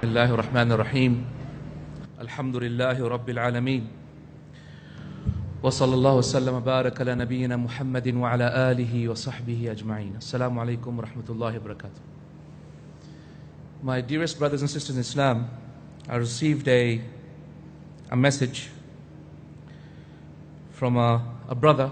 الله الرحمن الرحيم الحمد لله رب العالمين وصلى الله وسلم وبارك على نبينا محمد وعلى آله وصحبه أجمعين. Assalamu alaikum wa rahmatullahi wa barakatuh. My dearest brothers and sisters in Islam, I received a message from a brother,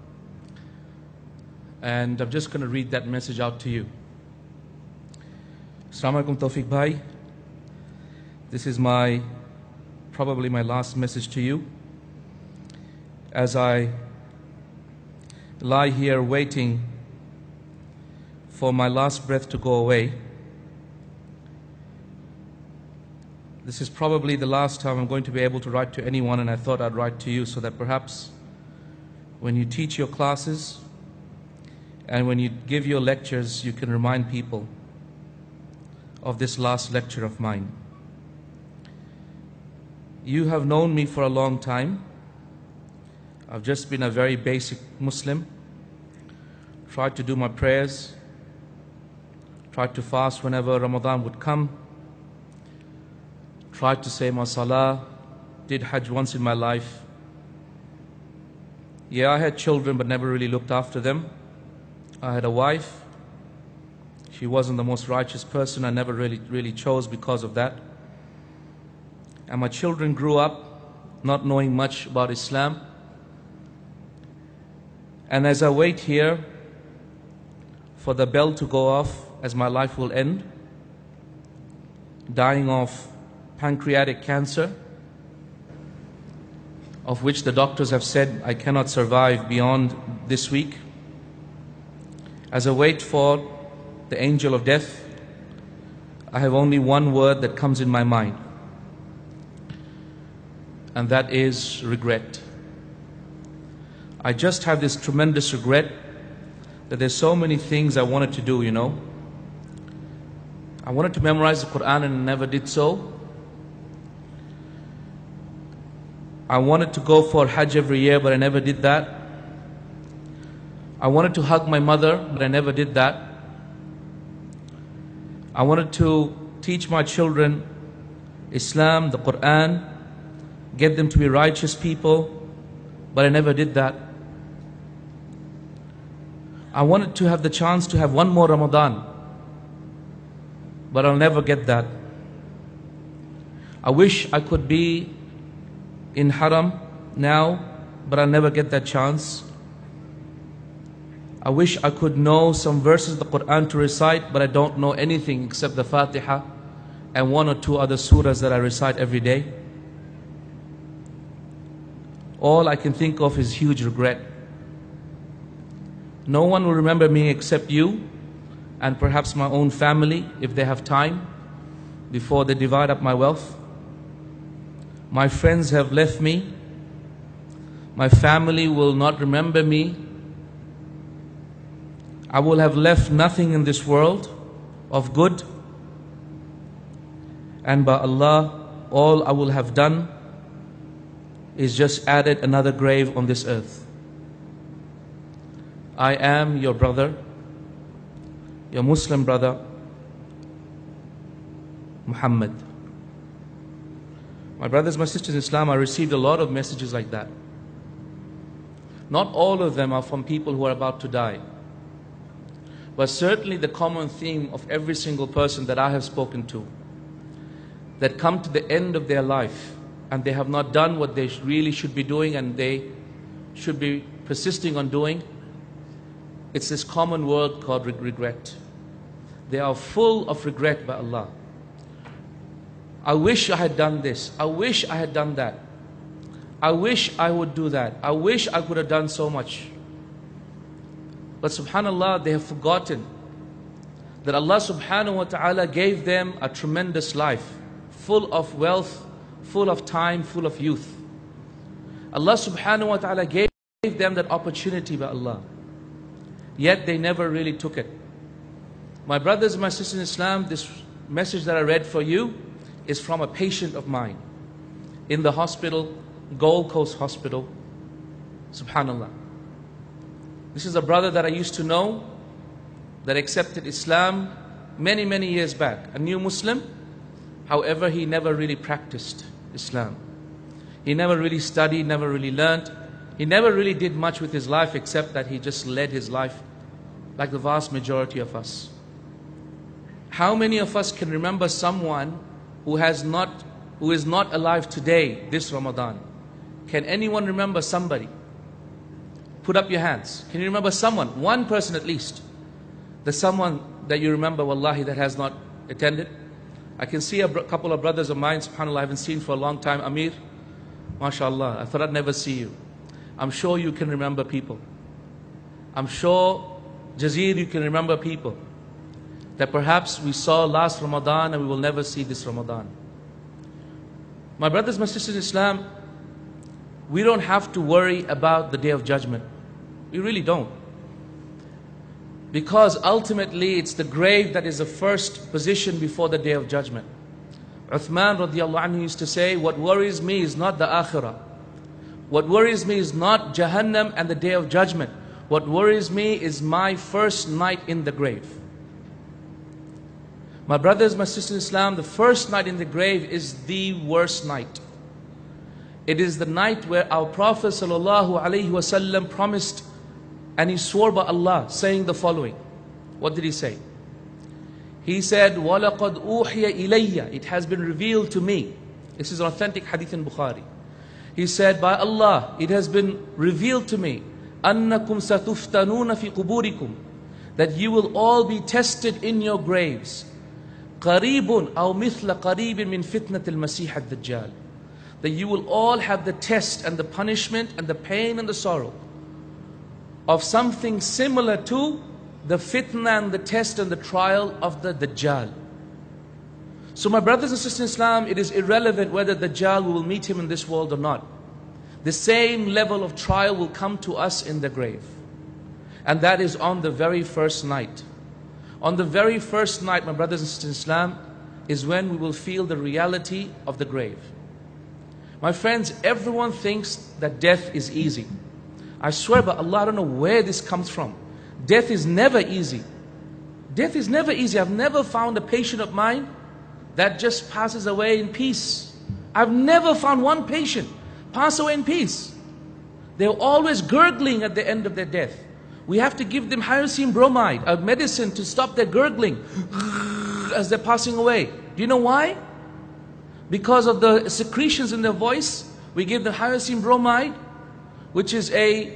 and I'm just going to read that message out to you. Assalamu alaikum Tawfiq Bhai. This is probably my last message to you. As I lie here waiting for my last breath to go away, this is probably the last time I'm going to be able to write to anyone, and I thought I'd write to you so that perhaps when you teach your classes and when you give your lectures, you can remind people of this last lecture of mine. You have known me for a long time. I've just been a very basic Muslim, tried to do my prayers, tried to fast whenever Ramadan would come, tried to say my salah, did Hajj once in my life. Yeah, I had children but never really looked after them. I had a wife. She wasn't the most righteous person. I never really chose because of that. And my children grew up not knowing much about Islam. And as I wait here for the bell to go off, as my life will end, dying of pancreatic cancer, of which the doctors have said I cannot survive beyond this week, as I wait for the angel of death, I have only one word that comes in my mind, and that is regret. I just have this tremendous regret that there's so many things I wanted to do, I wanted to memorize the Quran and I never did so. I wanted to go for Hajj every year, but I never did that. I wanted to hug my mother, but I never did that. I wanted to teach my children Islam, the Quran, get them to be righteous people, but I never did that. I wanted to have the chance to have one more Ramadan, but I'll never get that. I wish I could be in Haram now, but I'll never get that chance. I wish I could know some verses of the Quran to recite, but I don't know anything except the Fatiha and one or two other surahs that I recite every day. All I can think of is huge regret. No one will remember me except you and perhaps my own family if they have time before they divide up my wealth. My friends have left me. My family will not remember me. I will have left nothing in this world of good. And by Allah, all I will have done is just added another grave on this earth. I am your brother, your Muslim brother, Muhammad. My brothers, my sisters in Islam, I received a lot of messages like that. Not all of them are from people who are about to die. But certainly the common theme of every single person that I have spoken to, that come to the end of their life and they have not done what they really should be doing and they should be persisting on doing, it's this common word called regret. They are full of regret by Allah. I wish I had done this. I wish I had done that. I wish I would do that. I wish I could have done so much. But subhanAllah, they have forgotten that Allah subhanahu wa ta'ala gave them a tremendous life, full of wealth, full of time, full of youth. Allah subhanahu wa ta'ala gave them that opportunity by Allah. Yet they never really took it. My brothers and my sisters in Islam, this message that I read for you is from a patient of mine in the hospital, Gold Coast Hospital. Subhanallah. This is a brother that I used to know that accepted Islam many years back. A new Muslim, However, he never really practiced Islam. He never really studied, never really learned. He never really did much with his life except that he just led his life like the vast majority of us. How many of us can remember someone who is not alive today, this Ramadan? Can anyone remember somebody? Put up your hands. Can you remember someone? One person at least. There's someone that you remember, wallahi, that has not attended. I can see a couple of brothers of mine, subhanAllah, I haven't seen for a long time. Amir, mashallah, I thought I'd never see you. I'm sure you can remember people. I'm sure, Jazir, you can remember people that perhaps we saw last Ramadan and we will never see this Ramadan. My brothers, my sisters in Islam, we don't have to worry about the Day of Judgment. We really don't. Because ultimately it's the grave that is the first position before the Day of Judgment. Uthman radiallahu anhu used to say, what worries me is not the Akhirah. What worries me is not Jahannam and the Day of Judgment. What worries me is my first night in the grave. My brothers, my sisters in Islam, the first night in the grave is the worst night. It is the night where our Prophet ﷺ promised and he swore by Allah, saying the following. What did he say? He said, وَلَقَدْ أُوحِيَ إِلَيَّ, it has been revealed to me. This is an authentic hadith in Bukhari. He said, by Allah, it has been revealed to me, أَنَّكُمْ سَتُفْتَنُونَ فِي قُبُورِكُمْ, that you will all be tested in your graves. قَرِيبٌ أَوْ مِثْلَ قَرِيبٍ مِنْ فِتْنَةِ الْمَسِيحِ الدَّجَّالِ, that you will all have the test and the punishment and the pain and the sorrow of something similar to the fitna and the test and the trial of the Dajjal. So my brothers and sisters in Islam, it is irrelevant whether Dajjal, we will meet him in this world or not. The same level of trial will come to us in the grave. And that is on the very first night. On the very first night, my brothers and sisters in Islam, is when we will feel the reality of the grave. My friends, everyone thinks that death is easy. I swear by Allah, I don't know where this comes from. Death is never easy. Death is never easy. I've never found a patient of mine that just passes away in peace. I've never found one patient pass away in peace. They're always gurgling at the end of their death. We have to give them hyoscine bromide, a medicine to stop their gurgling as they're passing away. Do you know why? Because of the secretions in their voice. We give them hyoscine bromide, which is a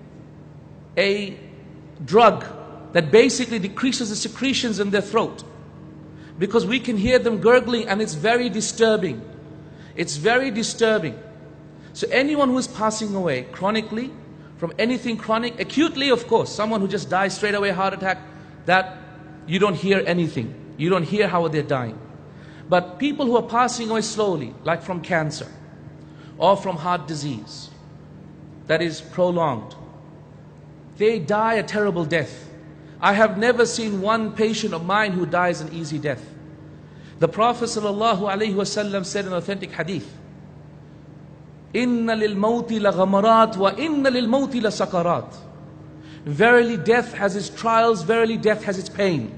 drug that basically decreases the secretions in their throat. Because we can hear them gurgling and it's very disturbing. It's very disturbing. So anyone who is passing away chronically, from anything chronic, acutely of course, someone who just dies straight away, heart attack, that you don't hear anything. You don't hear how they're dying. But people who are passing away slowly, like from cancer or from heart disease, that is prolonged, they die a terrible death. I have never seen one patient of mine who dies an easy death. The Prophet ﷺ said in authentic hadith, Inna lil mawti la ghamarat wa inna lil mawti la sakarat. Verily death has its trials, verily death has its pain.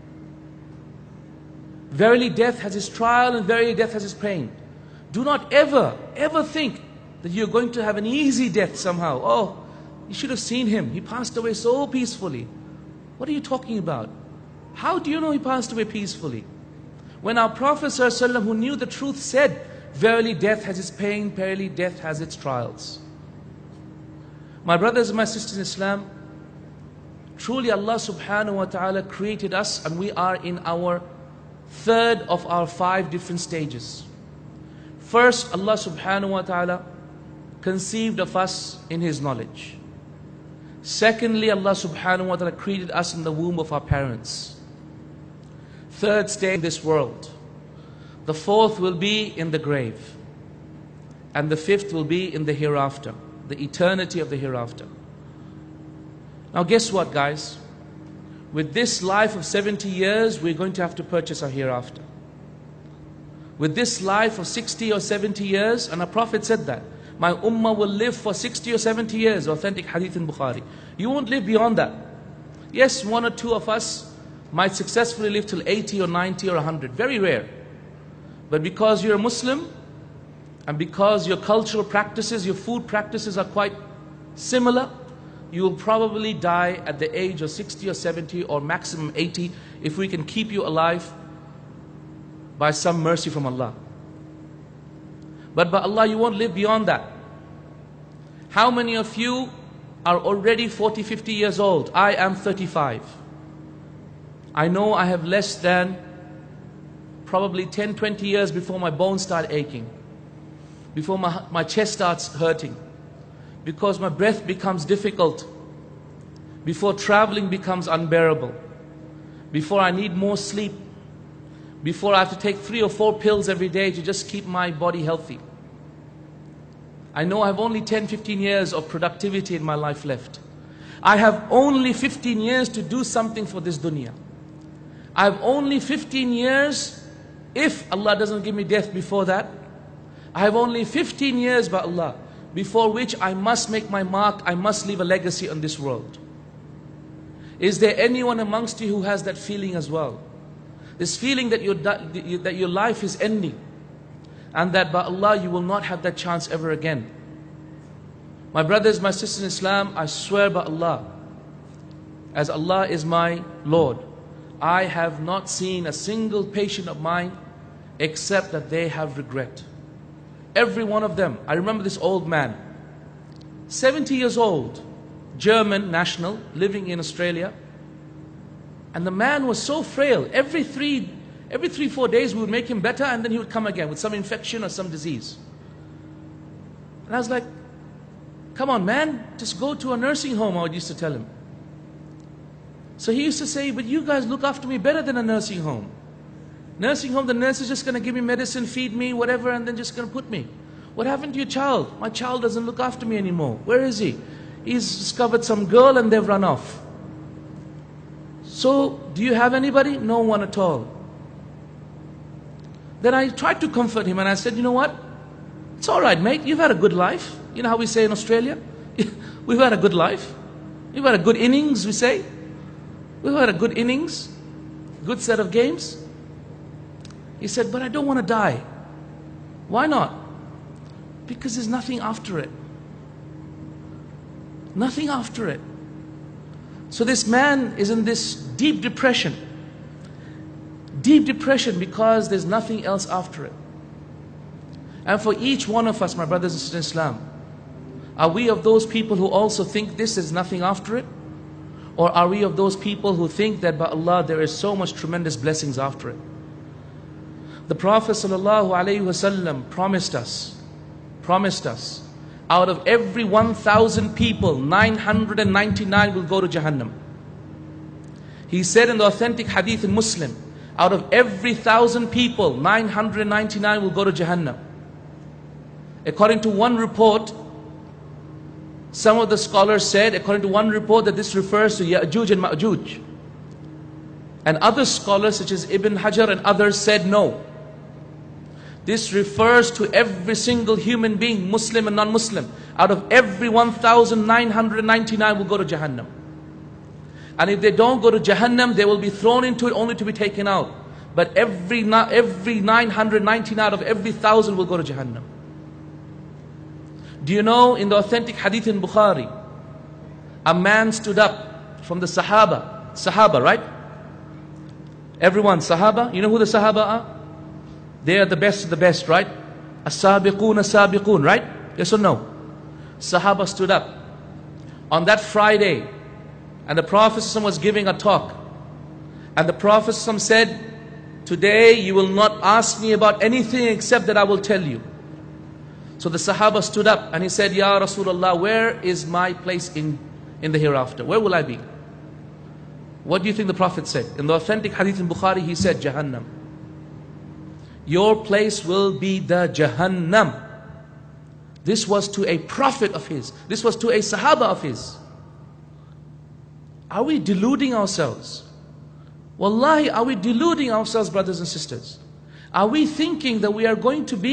Verily death has its trial and verily death has its pain. Do not ever think that you're going to have an easy death somehow. Oh, you should have seen him. He passed away so peacefully. What are you talking about? How do you know he passed away peacefully? When our Prophet ﷺ, who knew the truth, said, verily death has its pain, verily death has its trials. My brothers and my sisters in Islam, truly Allah subhanahu wa ta'ala created us and we are in our third of our 5 different stages. First, Allah subhanahu wa ta'ala conceived of us in His knowledge. Secondly, Allah subhanahu wa ta'ala created us in the womb of our parents. Third stage in this world. The fourth will be in the grave. And the fifth will be in the hereafter, the eternity of the hereafter. Now guess what, guys? With this life of 70 years, we're going to have to purchase our hereafter. With this life of 60 or 70 years, and our Prophet said that, my ummah will live for 60 or 70 years, authentic hadith in Bukhari. You won't live beyond that. Yes, 1 or 2 of us might successfully live till 80 or 90 or 100, very rare. But because you're a Muslim, and because your cultural practices, your food practices are quite similar, you will probably die at the age of 60 or 70 or maximum 80 if we can keep you alive by some mercy from Allah. But by Allah, you won't live beyond that. How many of you are already 40, 50 years old? I am 35. I know I have less than probably 10, 20 years before my bones start aching, before my chest starts hurting, because my breath becomes difficult, before traveling becomes unbearable, before I need more sleep, before I have to take 3 or 4 pills every day to just keep my body healthy. I know I have only 10, 15 years of productivity in my life left. I have only 15 years to do something for this dunya. I have only 15 years, if Allah doesn't give me death before that, I have only 15 years by Allah, before which I must make my mark, I must leave a legacy on this world. Is there anyone amongst you who has that feeling as well? This feeling that your life is ending, and that by Allah you will not have that chance ever again. My brothers, my sisters in Islam, I swear by Allah, as Allah is my Lord, I have not seen a single patient of mine except that they have regret. Every one of them. I remember this old man, 70 years old, German national, living in Australia. And the man was so frail. Every 3-4 days we would make him better, and then he would come again with some infection or some disease. And I was like, come on man, just go to a nursing home, I used to tell him. So he used to say, but you guys look after me better than a nursing home. Nursing home, the nurse is just going to give me medicine, feed me, whatever, and then just going to put me. What happened to your child? My child doesn't look after me anymore. Where is he? He's discovered some girl and they've run off. So, do you have anybody? No one at all. Then I tried to comfort him and I said, you know what? It's all right, mate. You've had a good life. You know how we say in Australia? We've had a good life. We've had a good innings, we say. We've had a good innings. Good set of games. He said, but I don't want to die. Why not? Because there's nothing after it. Nothing after it. So this man is in this deep depression. Deep depression because there's nothing else after it. And for each one of us, my brothers and sisters in Islam, are we of those people who also think this is nothing after it? Or are we of those people who think that by Allah there is so much tremendous blessings after it? The Prophet ﷺ promised us, out of every 1,000 people, 999 will go to Jahannam. He said in the authentic hadith in Muslim, out of every 1,000 people, 999 will go to Jahannam. According to one report, some of the scholars said, according to one report, that this refers to Ya'juj and Ma'juj. And other scholars such as Ibn Hajar and others said no. This refers to every single human being, Muslim and non-Muslim. Out of every 1,999 will go to Jahannam. And if they don't go to Jahannam, they will be thrown into it only to be taken out. But every 999 out of every 1,000 will go to Jahannam. Do you know, in the authentic hadith in Bukhari, a man stood up from the Sahaba, right? Everyone, Sahaba, you know who the Sahaba are? They are the best of the best, right? As-sabiqun, as-sabiqun, right? Yes or no? Sahaba stood up on that Friday, and the Prophet was giving a talk. And the Prophet said, today you will not ask me about anything except that I will tell you. So the Sahaba stood up and he said, Ya Rasulullah, where is my place in the hereafter? Where will I be? What do you think the Prophet said? In the authentic hadith in Bukhari, he said, Jahannam. Your place will be the Jahannam. This was to a prophet of his. This was to a Sahaba of his. Are we deluding ourselves? Wallahi, are we deluding ourselves, brothers and sisters? Are we thinking that we are going to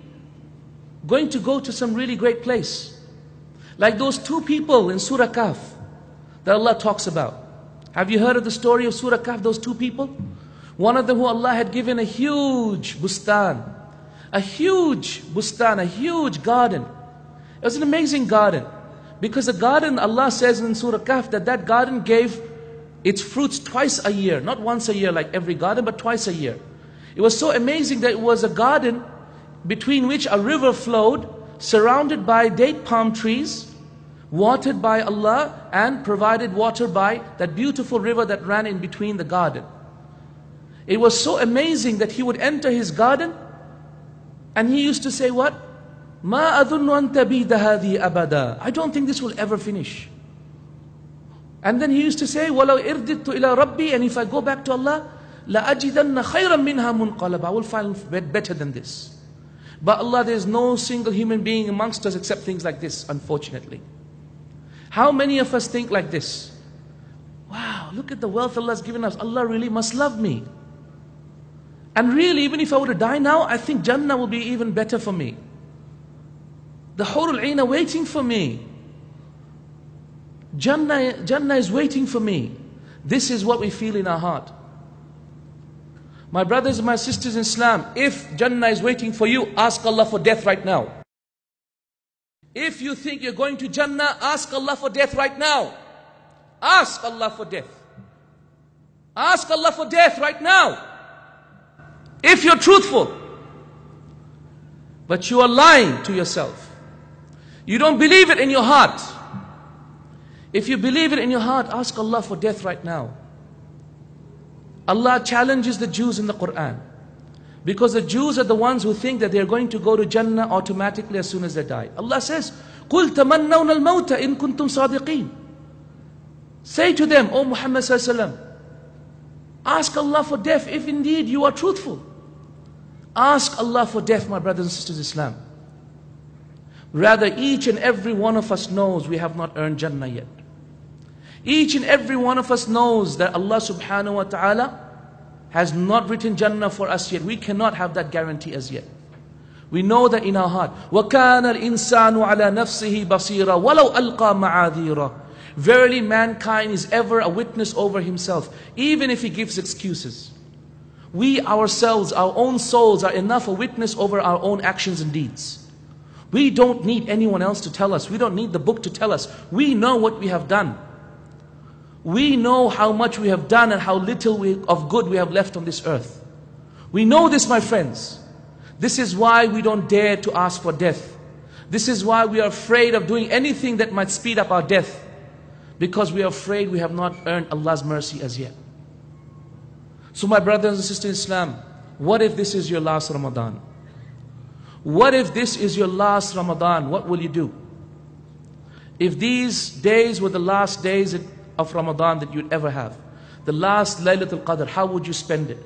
go to some really great place? Like those two people in Surah Kahf that Allah talks about. Have you heard of the story of Surah Kahf, those two people? One of them who Allah had given a huge bustan, a huge garden. It was an amazing garden. Because the garden, Allah says in Surah Kahf, that garden gave its fruits twice a year. Not once a year like every garden, but twice a year. It was so amazing that it was a garden between which a river flowed, surrounded by date palm trees, watered by Allah, and provided water by that beautiful river that ran in between the garden. It was so amazing that he would enter his garden and he used to say what? "Ma adunnu an tabida hadhi abada." I don't think this will ever finish. And then he used to say, "Walau irdittu ila rabbi," and if I go back to Allah, "La ajidanna khayran minha munqalaba." I will find better than this. But Allah, there is no single human being amongst us except things like this, unfortunately. How many of us think like this? Wow, look at the wealth Allah has given us. Allah really must love me. And really, even if I were to die now, I think Jannah will be even better for me. The Hurul Ain are waiting for me. Jannah is waiting for me. This is what we feel in our heart. My brothers and my sisters in Islam, if Jannah is waiting for you, ask Allah for death right now. If you think you're going to Jannah, ask Allah for death right now. Ask Allah for death. Ask Allah for death right now. If you're truthful. But you are lying to yourself. You don't believe it in your heart. If you believe it in your heart, ask Allah for death right now. Allah challenges the Jews in the Quran. Because the Jews are the ones who think that they're going to go to Jannah automatically as soon as they die. Allah says, قُلْ تَمَنَّوْنَ الْمَوْتَ إِن كُنْتُمْ صَادِقِينَ. Say to them, O Muhammad sallallahu alaihi wasallam, ask Allah for death if indeed you are truthful. Ask Allah for death, my brothers and sisters in Islam. Rather, each and every one of us knows we have not earned Jannah yet. Each and every one of us knows that Allah subhanahu wa ta'ala has not written Jannah for us yet. We cannot have that guarantee as yet. We know that in our heart. وَكَانَ الْإِنسَانُ عَلَى نَفْسِهِ بَصِيرًا وَلَوْ أَلْقَى مَعَاذِيرًا. Verily mankind is ever a witness over himself, even if he gives excuses. We ourselves, our own souls, are enough a witness over our own actions and deeds. We don't need anyone else to tell us. We don't need the book to tell us. We know what we have done. We know how much we have done and how little of good we have left on this earth. We know this, my friends. This is why we don't dare to ask for death. This is why we are afraid of doing anything that might speed up our death. Because we are afraid we have not earned Allah's mercy as yet. So my brothers and sisters in Islam, what if this is your last Ramadan? What if this is your last Ramadan? What will you do? If these days were the last days of Ramadan that you'd ever have, the last Laylatul Qadr, how would you spend it?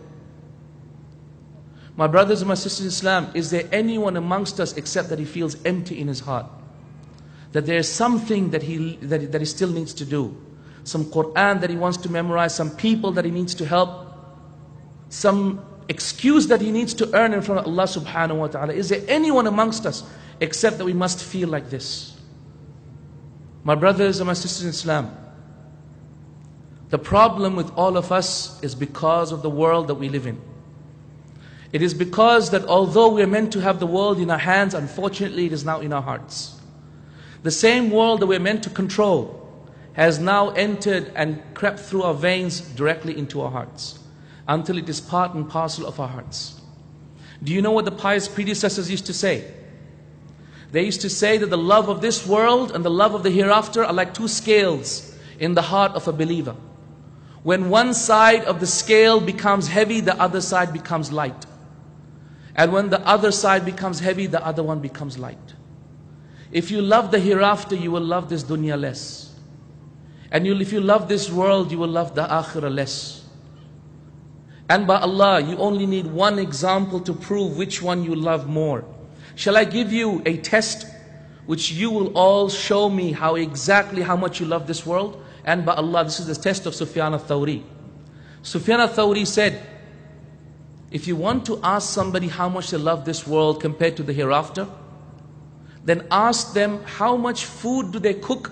My brothers and my sisters in Islam, is there anyone amongst us except that he feels empty in his heart? That there is something that he still needs to do. Some Quran that he wants to memorize, some people that he needs to help, some excuse that he needs to earn in front of Allah subhanahu wa ta'ala. Is there anyone amongst us except that we must feel like this? My brothers and my sisters in Islam, the problem with all of us is because of the world that we live in. It is because that although we are meant to have the world in our hands, unfortunately it is now in our hearts. The same world that we are meant to control has now entered and crept through our veins directly into our hearts, until it is part and parcel of our hearts. Do you know what the pious predecessors used to say? They used to say that the love of this world and the love of the hereafter are like two scales in the heart of a believer. When one side of the scale becomes heavy, the other side becomes light. And when the other side becomes heavy, the other one becomes light. If you love the hereafter, you will love this dunya less. And if you love this world, you will love the akhirah less. And by Allah, you only need one example to prove which one you love more. Shall I give you a test which you will all show me how much you love this world? And by Allah, this is the test of Sufyan al-Thawri. Sufyan al-Thawri said, if you want to ask somebody how much they love this world compared to the hereafter, then ask them how much food do they cook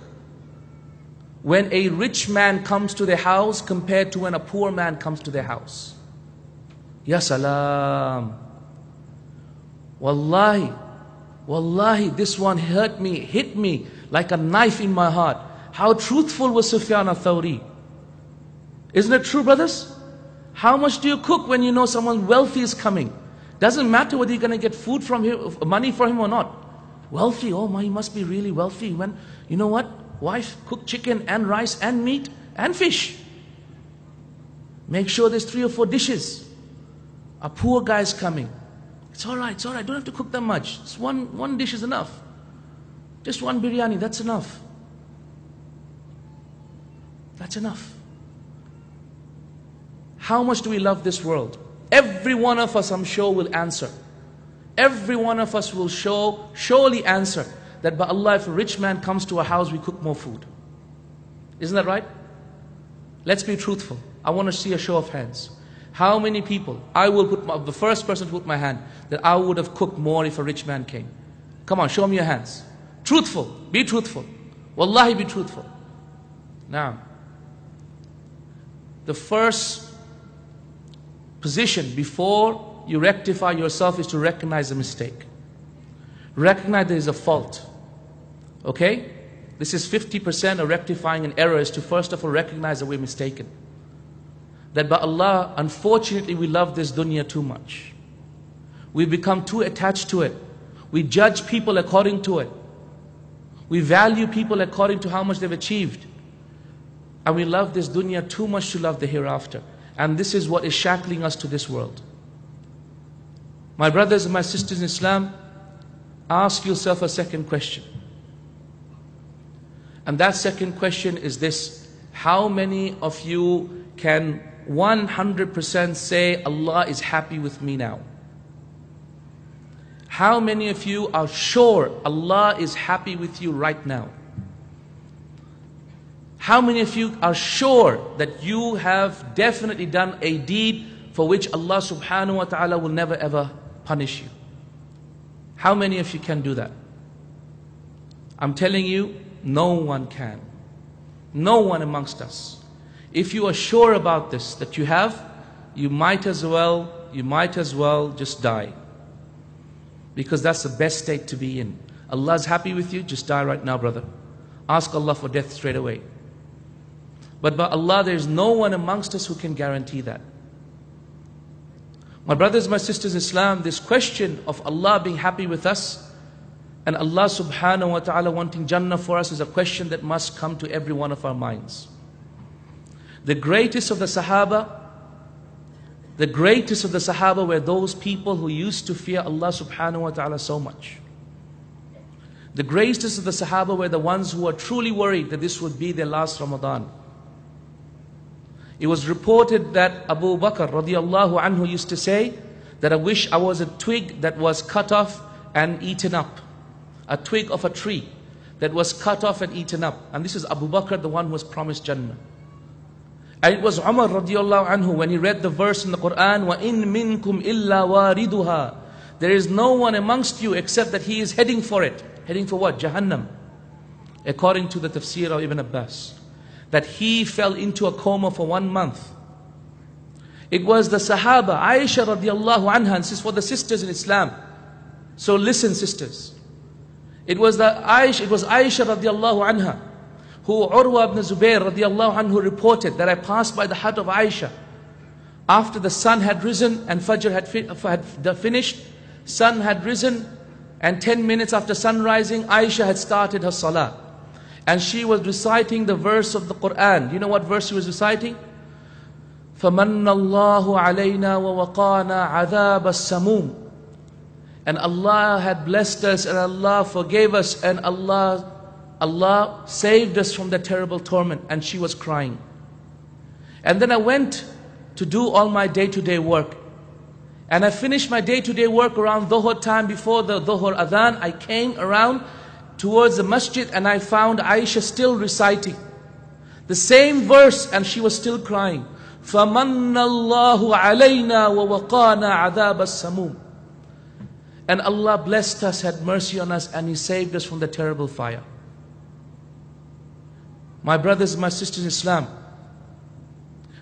when a rich man comes to their house compared to when a poor man comes to their house. Ya salam. Wallahi, wallahi, this one hurt me, hit me like a knife in my heart. How truthful was Sufyan al-Thawri? Isn't it true, brothers? How much do you cook when you know someone wealthy is coming? Doesn't matter whether you're going to get food from him, money for him or not. Wealthy, oh my, he must be really wealthy. When, you know what? Wife, cook chicken and rice and meat and fish. Make sure there's 3 or 4 dishes. A poor guy's coming. It's all right, don't have to cook that much. Just one dish is enough. Just one biryani, that's enough. That's enough. How much do we love this world? Every one of us, I'm sure, will answer. Every one of us will surely answer that by Allah, if a rich man comes to our house, we cook more food. Isn't that right? Let's be truthful. I want to see a show of hands. How many people, I will put the first person to put my hand, that I would have cooked more if a rich man came. Come on, show me your hands. Truthful, be truthful. Wallahi, be truthful. Now, the first position before you rectify yourself is to recognize a mistake. Recognize there is a fault. Okay? This is 50% of rectifying an error, is to first of all recognize that we're mistaken. That by Allah, unfortunately, we love this dunya too much. We become too attached to it. We judge people according to it. We value people according to how much they've achieved. And we love this dunya too much to love the hereafter. And this is what is shackling us to this world. My brothers and my sisters in Islam, ask yourself a second question. And that second question is this: how many of you can 100% say Allah is happy with me now? How many of you are sure Allah is happy with you right now? How many of you are sure that you have definitely done a deed for which Allah subhanahu wa ta'ala will never ever punish you? How many of you can do that? I'm telling you, no one can. No one amongst us. If you are sure about this, that you have, you might as well just die. Because that's the best state to be in. Allah is happy with you, just die right now, brother. Ask Allah for death straight away. But by Allah, there is no one amongst us who can guarantee that. My brothers, my sisters in Islam, this question of Allah being happy with us and Allah subhanahu wa ta'ala wanting Jannah for us is a question that must come to every one of our minds. The greatest of the Sahaba were those people who used to fear Allah subhanahu wa ta'ala so much. The greatest of the Sahaba were the ones who were truly worried that this would be their last Ramadan. It was reported that Abu Bakr radiallahu anhu used to say that I wish I was a twig that was cut off and eaten up. A twig of a tree that was cut off and eaten up. And this is Abu Bakr, the one who was promised Jannah. And it was Umar radiallahu anhu when he read the verse in the Quran, وَإِن مِّنكُمْ إِلَّا وَارِدُهَا. There is no one amongst you except that he is heading for it. Heading for what? Jahannam. According to the tafsir of Ibn Abbas. That he fell into a coma for 1 month. It was the Sahaba, Aisha radiallahu anha, and this is for the sisters in Islam. So listen, sisters. It was Aisha radiallahu anha who Urwa ibn Zubair radiallahu anhu reported that I passed by the hut of Aisha after the sun had risen and Fajr had finished. Sun had risen, and 10 minutes after sun rising, Aisha had started her salah. And she was reciting the verse of the Quran. You know what verse she was reciting? فَمَنَّ اللَّهُ عَلَيْنَا وَوَقَانَا عَذَابَ السَّمُومِ. And Allah had blessed us, and Allah forgave us, and Allah saved us from the terrible torment. And she was crying. And then I went to do all my day-to-day work. And I finished my day-to-day work around Dhuhr time. Before the Dhuhr Adhan, I came around towards the masjid and I found Aisha still reciting the same verse, and she was still crying. فَمَنَّ اللَّهُ عَلَيْنَا وَوَقَانَا عَذَابَ السَّمُومِ. And Allah blessed us, had mercy on us, and He saved us from the terrible fire. My brothers and my sisters in Islam,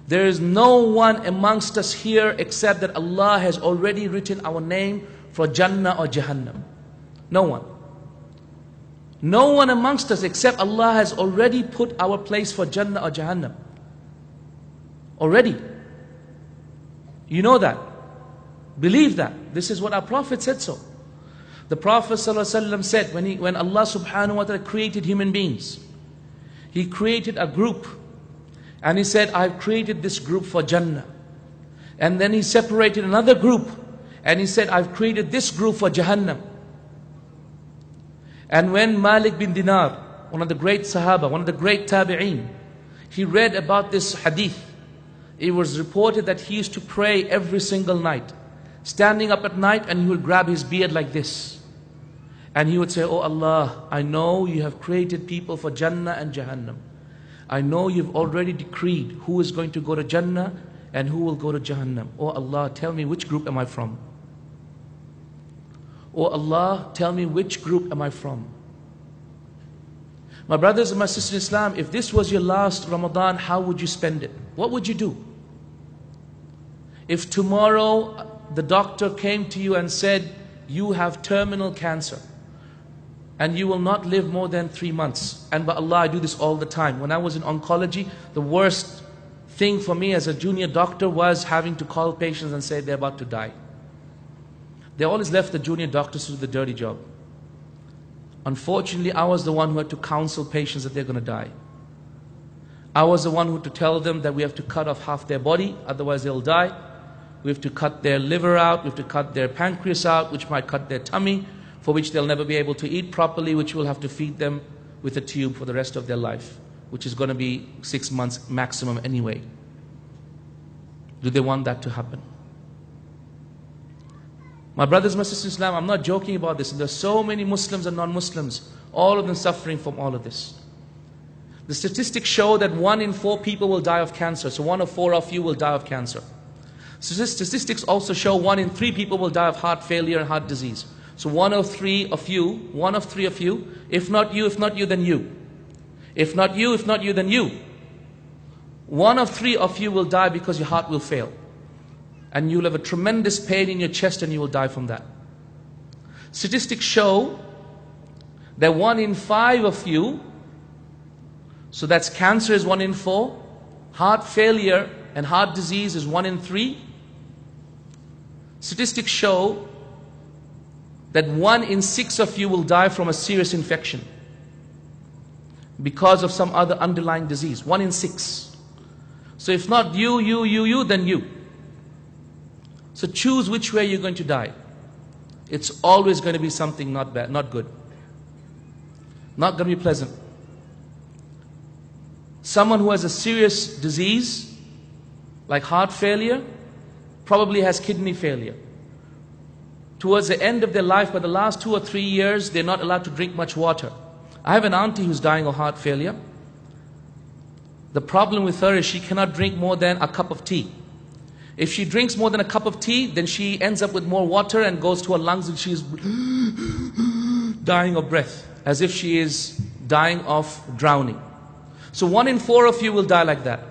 There is no one amongst us here except that Allah has already written our name for Jannah or Jahannam. No one. No one amongst us except Allah has already put our place for Jannah or Jahannam. Already. You know that. Believe that. This is what our Prophet said so. The Prophet ﷺ said when Allah subhanahu wa ta'ala created human beings, He created a group. And He said, I've created this group for Jannah. And then He separated another group. And He said, I've created this group for Jahannam. And when Malik bin Dinar, one of the great Sahaba, one of the great Tabi'een, he read about this hadith, it was reported that he used to pray every single night, standing up at night, and he would grab his beard like this. And he would say, Oh Allah, I know you have created people for Jannah and Jahannam. I know you've already decreed who is going to go to Jannah and who will go to Jahannam. Oh Allah, tell me which group am I from? Oh Allah, tell me which group am I from? My brothers and my sisters in Islam, if this was your last Ramadan, how would you spend it? What would you do? If tomorrow the doctor came to you and said, you have terminal cancer and you will not live more than 3 months. And by Allah, I do this all the time. When I was in oncology, the worst thing for me as a junior doctor was having to call patients and say they're about to die. They always left the junior doctors to do the dirty job. Unfortunately, I was the one who had to counsel patients that they're going to die. I was the one who had to tell them that we have to cut off half their body, otherwise they'll die. We have to cut their liver out, we have to cut their pancreas out, which might cut their tummy, for which they'll never be able to eat properly, which we'll have to feed them with a tube for the rest of their life, which is going to be 6 months maximum anyway. Do they want that to happen? My brothers and my sisters in Islam, I'm not joking about this. There are so many Muslims and non-Muslims, all of them suffering from all of this. The statistics show that 1 in 4 people will die of cancer. So 1 of 4 of you will die of cancer. Statistics also show 1 in 3 people will die of heart failure and heart disease. So 1 of 3 of you, if not you, then you. If not you, then you. 1 of 3 of you will die because your heart will fail. And you'll have a tremendous pain in your chest and you will die from that. Statistics show that 1 in 5 of you, so that's cancer is 1 in 4, heart failure and heart disease is 1 in 3. Statistics show that 1 in 6 of you will die from a serious infection because of some other underlying disease. 1 in 6. So if not you, then you. So choose which way you're going to die. It's always going to be something not bad, not good. Not going to be pleasant. Someone who has a serious disease, like heart failure, probably has kidney failure. Towards the end of their life, by the last 2 or 3 years, they're not allowed to drink much water. I have an auntie who's dying of heart failure. The problem with her is she cannot drink more than a cup of tea. If she drinks more than a cup of tea, then she ends up with more water and goes to her lungs and she's dying of breath, as if she is dying of drowning. So 1 in 4 of you will die like that.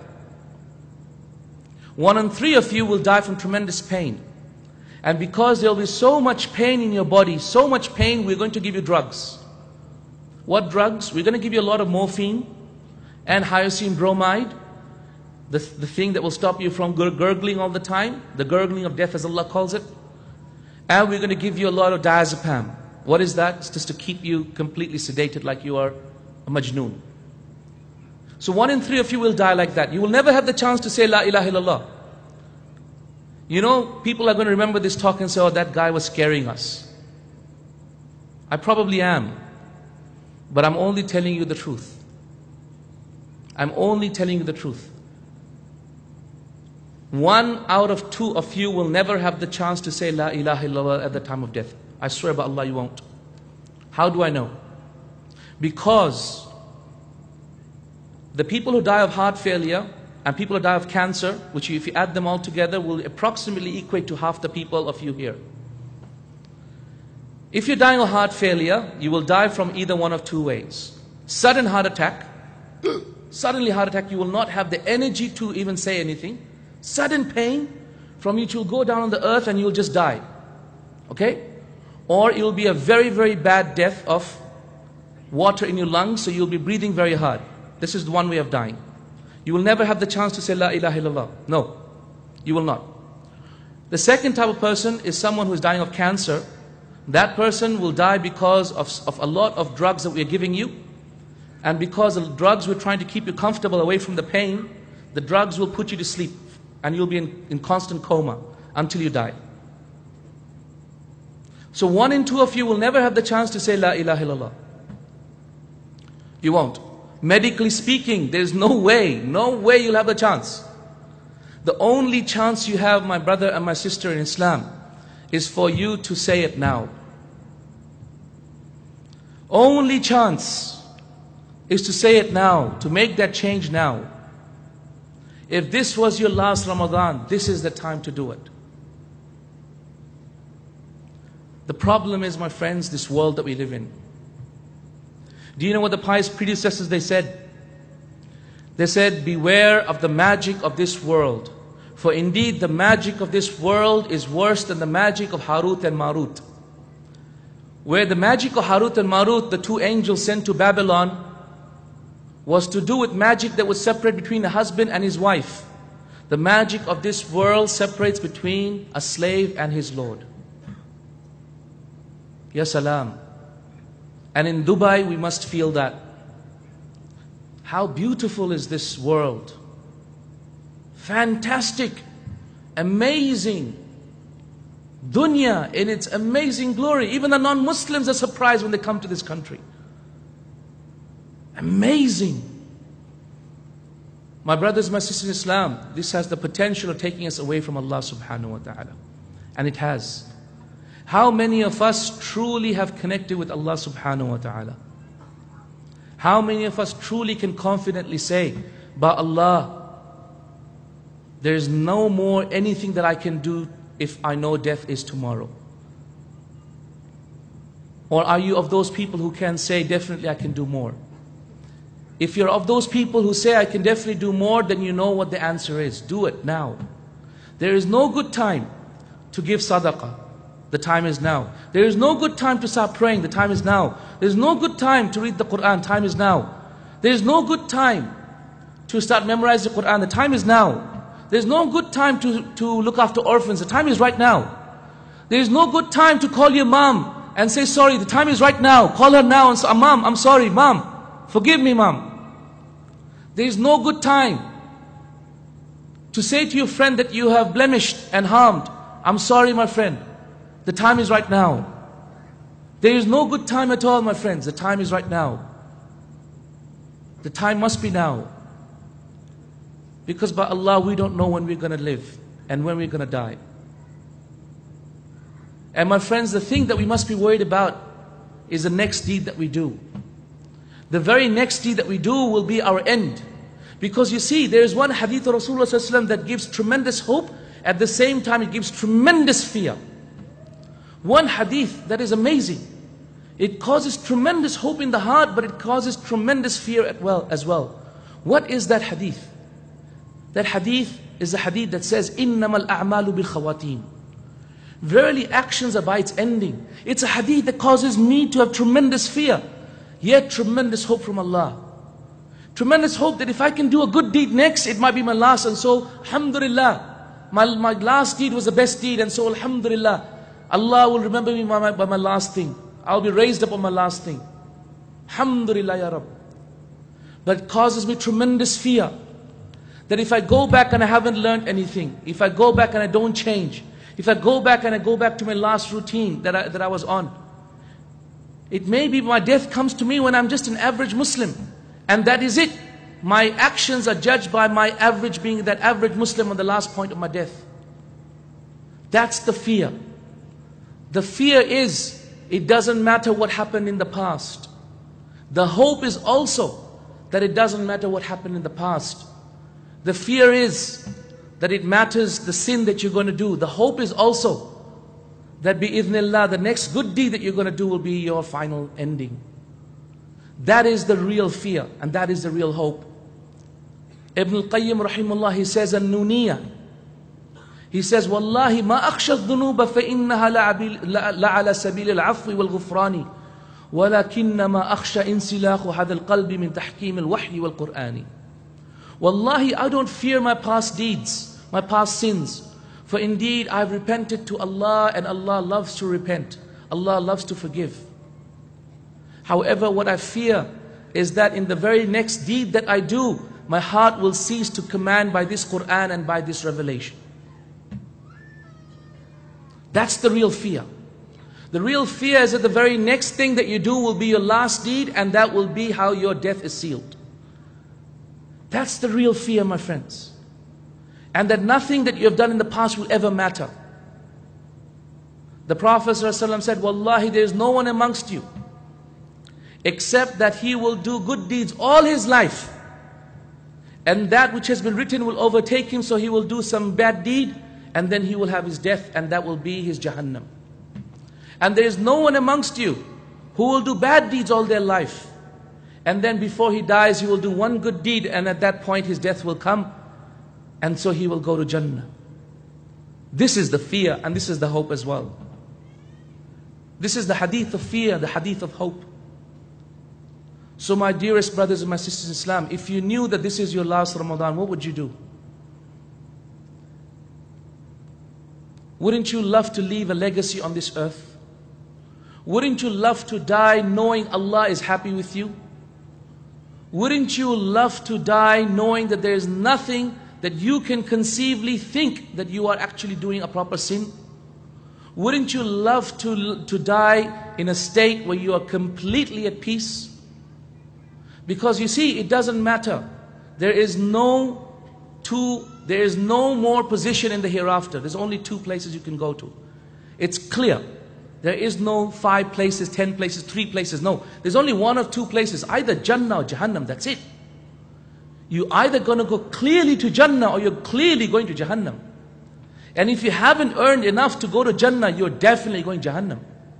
1 in 3 of you will die from tremendous pain. And because there will be so much pain in your body, so much pain, we're going to give you drugs. What drugs? We're going to give you a lot of morphine and hyoscine bromide, the thing that will stop you from gurgling all the time, the gurgling of death as Allah calls it. And we're going to give you a lot of diazepam. What is that? It's just to keep you completely sedated like you are a majnoon. So 1 in 3 of you will die like that. You will never have the chance to say La ilaha illallah. You know, people are going to remember this talk and say, oh, that guy was scaring us. I probably am. But I'm only telling you the truth. I'm only telling you the truth. 1 out of 2 of you will never have the chance to say La ilaha illallah at the time of death. I swear by Allah you won't. How do I know? Because the people who die of heart failure and people who die of cancer, which if you add them all together will approximately equate to half the people of you here. If you're dying of heart failure, you will die from either one of 2 ways. Sudden heart attack, Suddenly heart attack, you will not have the energy to even say anything. Sudden pain from which you'll go down on the earth and you'll just die. Okay? Or it will be a very, very bad death of water in your lungs, so you'll be breathing very hard. This is one way of dying. You will never have the chance to say La ilaha illallah. No, you will not. The second type of person is someone who is dying of cancer. That person will die because of a lot of drugs that we are giving you. And because the drugs we're trying to keep you comfortable away from the pain, the drugs will put you to sleep. And you'll be in constant coma until you die. So 1 in 2 of you will never have the chance to say La ilaha illallah. You won't. Medically speaking, there's no way you'll have the chance. The only chance you have, my brother and my sister in Islam, is for you to say it now. Only chance is to say it now, to make that change now. If this was your last Ramadan, this is the time to do it. The problem is, my friends, this world that we live in. Do you know what the pious predecessors they said? They said, beware of the magic of this world. For indeed the magic of this world is worse than the magic of Harut and Marut. Where the magic of Harut and Marut, the 2 angels sent to Babylon, was to do with magic that would separate between a husband and his wife. The magic of this world separates between a slave and his Lord. Ya salam. And in Dubai we must feel that. How beautiful is this world. Fantastic, amazing. Dunya in its amazing glory. Even the non-Muslims are surprised when they come to this country. Amazing. My brothers, my sisters in Islam, this has the potential of taking us away from Allah subhanahu wa ta'ala. And it has. How many of us truly have connected with Allah subhanahu wa ta'ala? How many of us truly can confidently say, by Allah, there is no more anything that I can do if I know death is tomorrow? Or are you of those people who can say, definitely I can do more? If you're of those people who say, I can definitely do more, then you know what the answer is. Do it now. There is no good time to give sadaqah. The time is now. There is no good time to start praying. The time is now. There is no good time to read the Quran. Time is now. There is no good time to start memorizing the Quran. The time is now. There is no good time to look after orphans. The time is right now. There is no good time to call your mom and say sorry. The time is right now. Call her now and say, Mom, I'm sorry. Mom, forgive me, Mom. There is no good time to say to your friend that you have blemished and harmed, I'm sorry, my friend. The time is right now. There is no good time at all, my friends. The time is right now. The time must be now. Because by Allah, we don't know when we're going to live and when we're going to die. And my friends, the thing that we must be worried about is the next deed that we do. The very next deed that we do will be our end. Because you see, there is one hadith of Rasulullah ﷺ that gives tremendous hope. At the same time, it gives tremendous fear. One hadith that is amazing. It causes tremendous hope in the heart, but it causes tremendous fear as well. What is that hadith? That hadith is the hadith that says, إِنَّمَا الْأَعْمَالُ بِالْخَوَاتِيمِ. Verily, actions are by its ending. It's a hadith that causes me to have tremendous fear, yet tremendous hope from Allah. Tremendous hope that if I can do a good deed next, it might be my last. And so, alhamdulillah, my last deed was the best deed. And so, alhamdulillah, Allah will remember me by my last thing. I'll be raised up on my last thing. Alhamdulillah, Ya Rabb. But it causes me tremendous fear that if I go back and I haven't learned anything, if I go back and I don't change, if I go back and I go back to my last routine that I was on, it may be my death comes to me when I'm just an average Muslim. And that is it. My actions are judged by my average being that average Muslim on the last point of my death. That's the fear. The fear is, it doesn't matter what happened in the past. The hope is also that it doesn't matter what happened in the past. The fear is that it matters the sin that you're going to do. The hope is also that bi-idhnillah, the next good deed that you're going to do will be your final ending. That is the real fear and that is the real hope. Ibn al-Qayyim rahimahullah, he says, An-Nuniyah, he says, Wallahi ma akhsha al-dhunuba fa innaha la'ala sabil al-afwi wal-ghufrani walakinnama akhsha insilahu hadha al-qalbi min tahkim al-wahyi wal-Qur'ani. Wallahi, I don't fear my past deeds, my past sins, for indeed I've repented to Allah and Allah loves to repent. Allah loves to forgive. However, what I fear is that in the very next deed that I do, my heart will cease to command by this Qur'an and by this revelation. That's the real fear. The real fear is that the very next thing that you do will be your last deed, and that will be how your death is sealed. That's the real fear, my friends. And that nothing that you have done in the past will ever matter. The Prophet ﷺ said, Wallahi, there is no one amongst you except that he will do good deeds all his life, and that which has been written will overtake him, so he will do some bad deed, and then he will have his death, and that will be his Jahannam. And there is no one amongst you who will do bad deeds all their life, and then before he dies he will do one good deed, and at that point his death will come, and so he will go to Jannah. This is the fear, and this is the hope as well. This is the hadith of fear, the hadith of hope. So my dearest brothers and my sisters in Islam, if you knew that this is your last Ramadan, what would you do? Wouldn't you love to leave a legacy on this earth? Wouldn't you love to die knowing Allah is happy with you? Wouldn't you love to die knowing that there is nothing that you can conceivably think that you are actually doing a proper sin? Wouldn't you love to die in a state where you are completely at peace? Because you see, it doesn't matter. There is no more position in the hereafter. There's only 2 places you can go to. It's clear. There is no 5 places, 10 places, 3 places. No, there's only 1 or 2 places. Either Jannah or Jahannam, that's it. You're either going to go clearly to Jannah or you're clearly going to Jahannam. And if you haven't earned enough to go to Jannah, you're definitely going to Jahannam.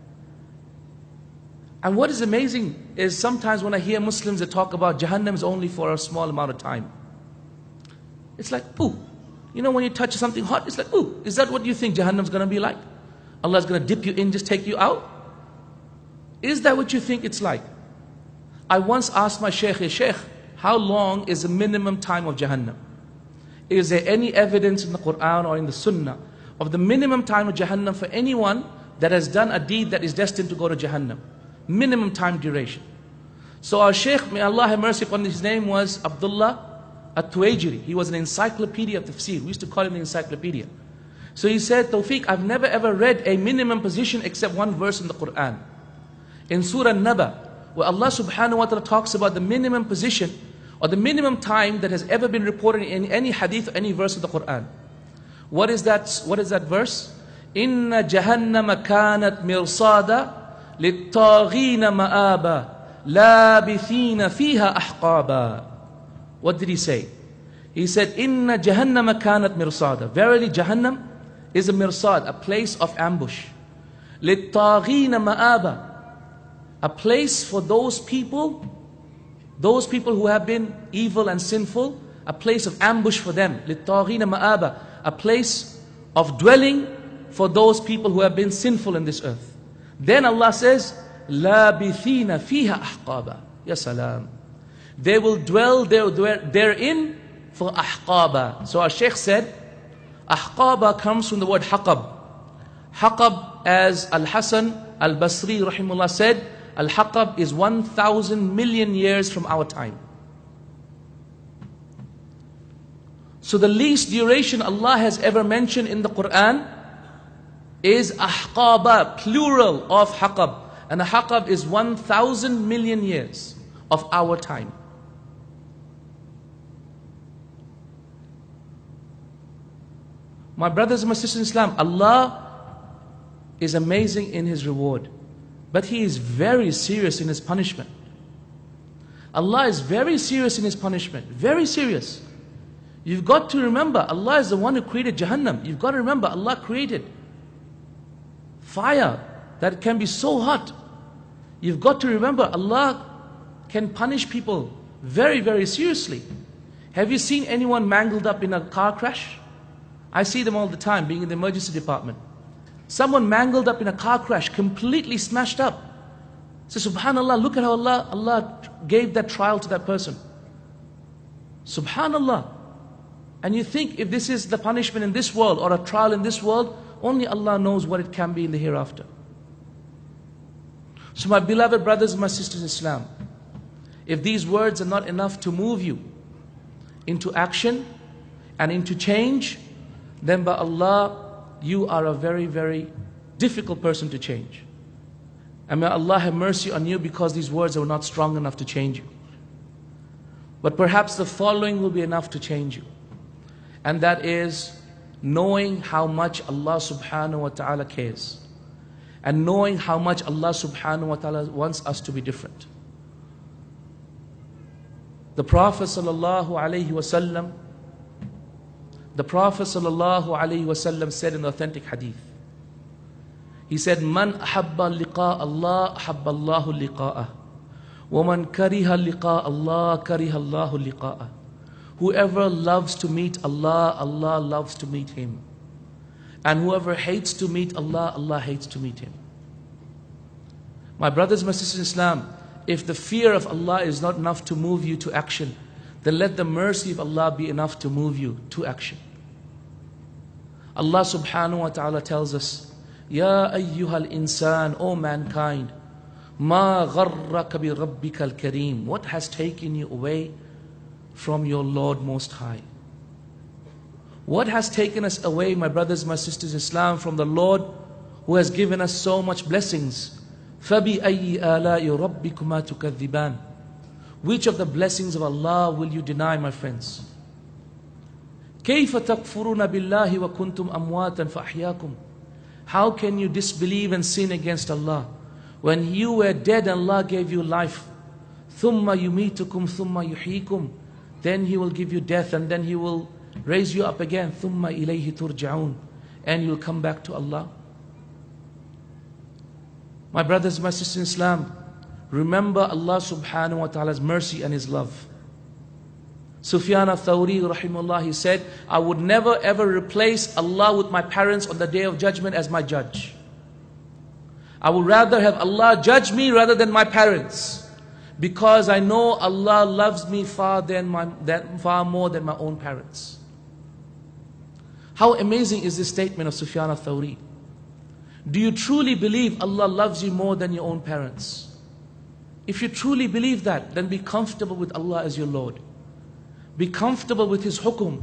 And what is amazing is sometimes when I hear Muslims that talk about Jahannam is only for a small amount of time. It's like, ooh, you know when you touch something hot, it's like, ooh, is that what you think Jahannam's going to be like? Allah's going to dip you in, just take you out? Is that what you think it's like? I once asked my Shaykh, Shaykh, how long is the minimum time of Jahannam? Is there any evidence in the Quran or in the Sunnah of the minimum time of Jahannam for anyone that has done a deed that is destined to go to Jahannam? Minimum time duration. So our Shaykh, may Allah have mercy upon him, his name was Abdullah At-Tuwaijiri. He was an encyclopedia of tafsir. We used to call him an encyclopedia. So he said, Tawfiq, I've never ever read a minimum position except 1 verse in the Quran. In Surah An-Naba, where Allah subhanahu wa ta'ala talks about the minimum position or the minimum time that has ever been reported in any hadith or any verse of the Quran. What is that verse? Inna jahannama kanat mirsada لِلطَّاغِينَ مَآبًا لَابِثِينَ فِيهَا أَحْقَابًا. What did he say? He said, Inna Jahannama kanat mirsada. Verily Jahannam is a mirsad, a place of ambush. لِلطَّاغِينَ مَآبًا. A place for those people who have been evil and sinful, a place of ambush for them. لِلطَّاغِينَ مَآبًا. A place of dwelling for those people who have been sinful in this earth. Then Allah says, لَابِثِينَ فِيهَا أَحْقَابًا. Ya salam. They will dwell therein for ahqaba. So our Shaykh said, ahqaba comes from the word haqab. Haqab, as Al-Hasan Al-Basri rahimullah said, Al-Haqab is 1,000 million years from our time. So the least duration Allah has ever mentioned in the Quran is ahqaba, plural of haqab. And a haqab is 1,000 million years of our time. My brothers and my sisters in Islam, Allah is amazing in His reward, but He is very serious in His punishment. Allah is very serious in His punishment, very serious. You've got to remember, Allah is the one who created Jahannam. You've got to remember, Allah created fire that can be so hot. You've got to remember, Allah can punish people very, very seriously. Have you seen anyone mangled up in a car crash? I see them all the time, being in the emergency department. Someone mangled up in a car crash, completely smashed up. Say, subhanallah, look at how Allah gave that trial to that person. Subhanallah. And you think if this is the punishment in this world or a trial in this world, only Allah knows what it can be in the hereafter. So my beloved brothers and my sisters in Islam, if these words are not enough to move you into action and into change, then by Allah, you are a very, very difficult person to change. And may Allah have mercy on you because these words are not strong enough to change you. But perhaps the following will be enough to change you. And that is knowing how much Allah subhanahu wa ta'ala cares. And knowing how much Allah subhanahu wa ta'ala wants us to be different. The Prophet sallallahu alaihi wasallam, said in the authentic hadith, he said, "Man ahabba liqa Allah, ahabba Allahu liqa'ah. Wa man kariha liqa Allah, kariha Allahu liqa'ah." Whoever loves to meet Allah, Allah loves to meet him. And whoever hates to meet Allah, Allah hates to meet him. My brothers and my sisters in Islam, if the fear of Allah is not enough to move you to action, then let the mercy of Allah be enough to move you to action. Allah subhanahu wa ta'ala tells us, Ya ayyuhal insan, O mankind, ma gharraka bi rabbikal kareem. What has taken you away from your Lord Most High? What has taken us away, my brothers and my sisters in Islam, from the Lord who has given us so much blessings? فَبِأَيِّ آلَاءِ رَبِّكُمَا تُكَذِّبَانِ. Which of the blessings of Allah will you deny, my friends? كَيْفَ تَكْفُرُونَ بِاللَّهِ وَكُنْتُمْ أَمْوَاتًا فَأَحْيَاكُمْ. How can you disbelieve and sin against Allah when you were dead and Allah gave you life? ثُمَّ يُمِيتُكُمْ ثُمَّ يُحْيِيكُمْ. Then He will give you death and then He will raise you up again. ثُمَّ إِلَيْهِ تُرْجَعُونَ. And you'll come back to Allah. My brothers and my sisters in Islam, remember Allah subhanahu wa ta'ala's mercy and His love. Sufyan al-Thawri rahimahullah, he said, I would never ever replace Allah with my parents on the day of judgment as my judge. I would rather have Allah judge me rather than my parents, because I know Allah loves me far more than my own parents. How amazing is this statement of Sufyan al-Thawri? Do you truly believe Allah loves you more than your own parents? If you truly believe that, then be comfortable with Allah as your Lord. Be comfortable with His hukum.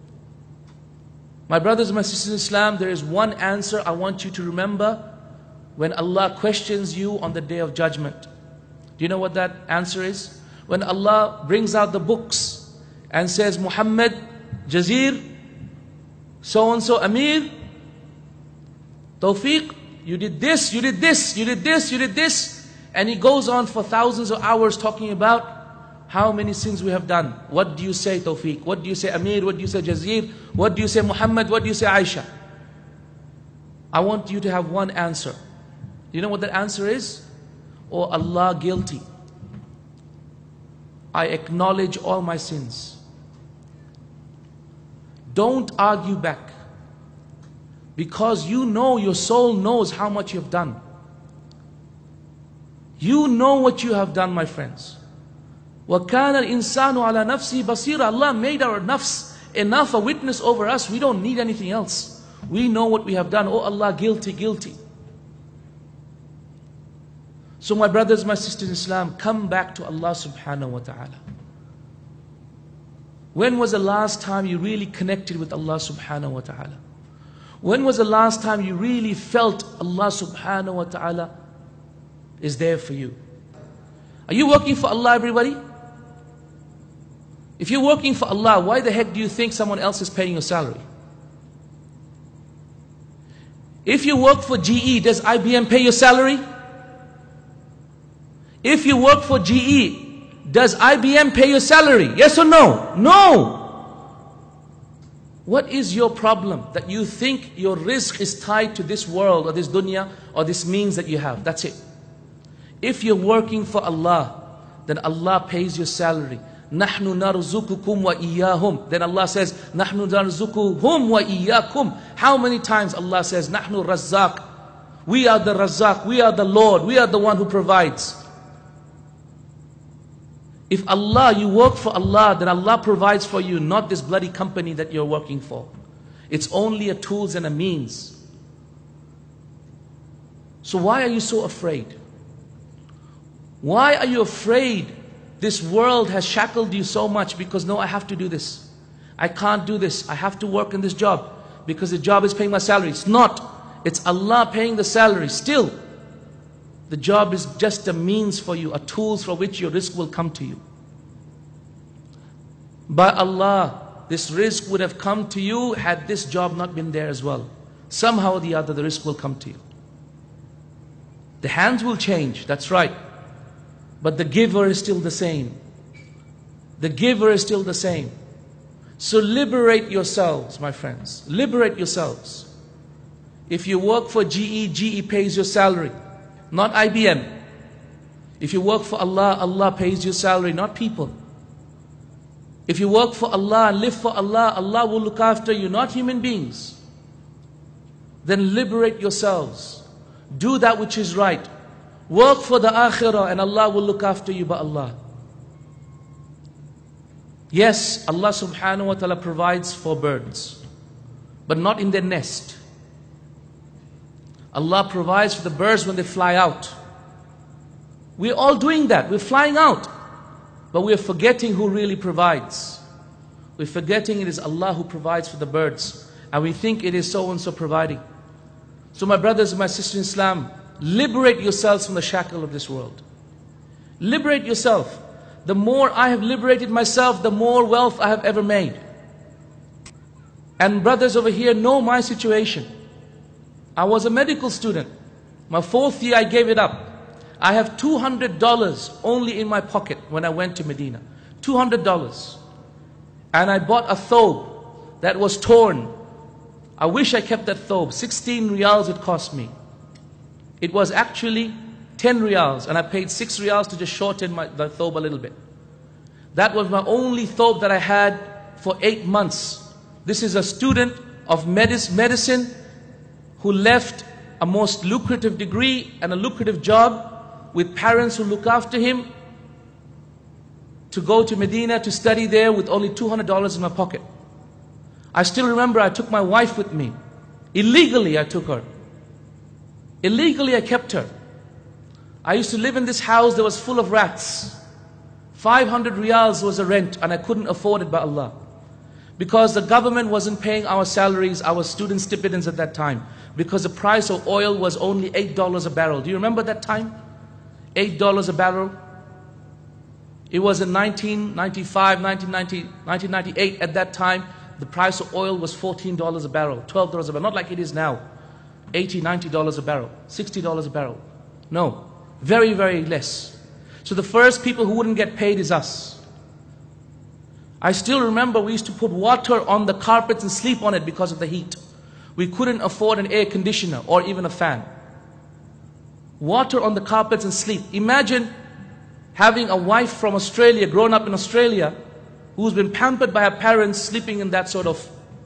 My brothers and my sisters in Islam, there is one answer I want you to remember when Allah questions you on the day of judgment. Do you know what that answer is? When Allah brings out the books and says, Muhammad, Jazir, so-and-so, Amir, Tawfiq, you did this, you did this, you did this, you did this. And he goes on for thousands of hours talking about how many sins we have done. What do you say, Tawfiq? What do you say, Amir? What do you say, Jazir? What do you say, Muhammad? What do you say, Aisha? I want you to have one answer. You know what that answer is? Oh Allah, guilty. I acknowledge all my sins. Don't argue back. Because you know, your soul knows how much you have done. You know what you have done, my friends. وَكَانَ الْإِنسَانُ عَلَى نَفْسِهِ بَصِيرًا. Allah made our nafs enough a witness over us. We don't need anything else. We know what we have done. Oh Allah, guilty, guilty. So my brothers, my sisters in Islam, come back to Allah subhanahu wa ta'ala. When was the last time you really connected with Allah subhanahu wa ta'ala? When was the last time you really felt Allah subhanahu wa ta'ala is there for you? Are you working for Allah, everybody? If you're working for Allah, why the heck do you think someone else is paying your salary? If you work for GE, does IBM pay your salary? If you work for GE, does IBM pay your salary? Yes or no? No! What is your problem that you think your rizq is tied to this world or this dunya or this means that you have? That's it. If you're working for Allah, then Allah pays your salary. نَحْنُ نَرْزُقُكُمْ وَإِيَّاهُمْ. Then Allah says, نَحْنُ نَرْزُقُهُمْ وَإِيَّاكُمْ. How many times Allah says, نَحْنُ Razzaq. We are the Razzaq, we are the Lord, we are the one who provides. If Allah, you work for Allah, then Allah provides for you, not this bloody company that you're working for. It's only a tools and a means. So why are you so afraid? Why are you afraid? This world has shackled you so much because no, I have to do this. I can't do this. I have to work in this job because the job is paying my salary. It's not. It's Allah paying the salary. Still, the job is just a means for you, a tools for which your rizq will come to you. By Allah, this rizq would have come to you had this job not been there as well. Somehow or the other, the rizq will come to you. The hands will change, that's right. But the giver is still the same. The giver is still the same. So liberate yourselves, my friends. Liberate yourselves. If you work for GE, GE pays your salary, not IBM. If you work for Allah, Allah pays your salary, not people. If you work for Allah and live for Allah, Allah will look after you, not human beings. Then liberate yourselves. Do that which is right. Work for the akhirah and Allah will look after you by Allah. Yes, Allah subhanahu wa ta'ala provides for birds, but not in their nest. Allah provides for the birds when they fly out. We're all doing that. We're flying out. But we're forgetting who really provides. We're forgetting it is Allah who provides for the birds. And we think it is so-and-so providing. So my brothers and my sisters in Islam, liberate yourselves from the shackle of this world. Liberate yourself. The more I have liberated myself, the more wealth I have ever made. And brothers over here know my situation. I was a medical student. My 4th year I gave it up. I have $200 only in my pocket when I went to Medina. $200. And I bought a thobe that was torn. I wish I kept that thobe. 16 riyals it cost me. It was actually 10 riyals and I paid 6 riyals to just shorten the thobe a little bit. That was my only thobe that I had for 8 months. This is a student of medicine who left a most lucrative degree and a lucrative job with parents who look after him to go to Medina to study there with only $200 in my pocket. I still remember I took my wife with me. Illegally I took her. Illegally I kept her. I used to live in this house that was full of rats. 500 riyals was the rent and I couldn't afford it by Allah. Because the government wasn't paying our salaries, our student stipends at that time. Because the price of oil was only $8 a barrel. Do you remember that time? $8 a barrel. It was in 1995, 1998 at that time. The price of oil was $14 a barrel, $12 a barrel. Not like it is now. $80, $90 a barrel, $60 a barrel. No, very, very less. So the first people who wouldn't get paid is us. I still remember we used to put water on the carpets and sleep on it because of the heat. We couldn't afford an air conditioner or even a fan. Water on the carpets and sleep. Imagine having a wife from Australia, grown up in Australia, who's been pampered by her parents, sleeping in that sort of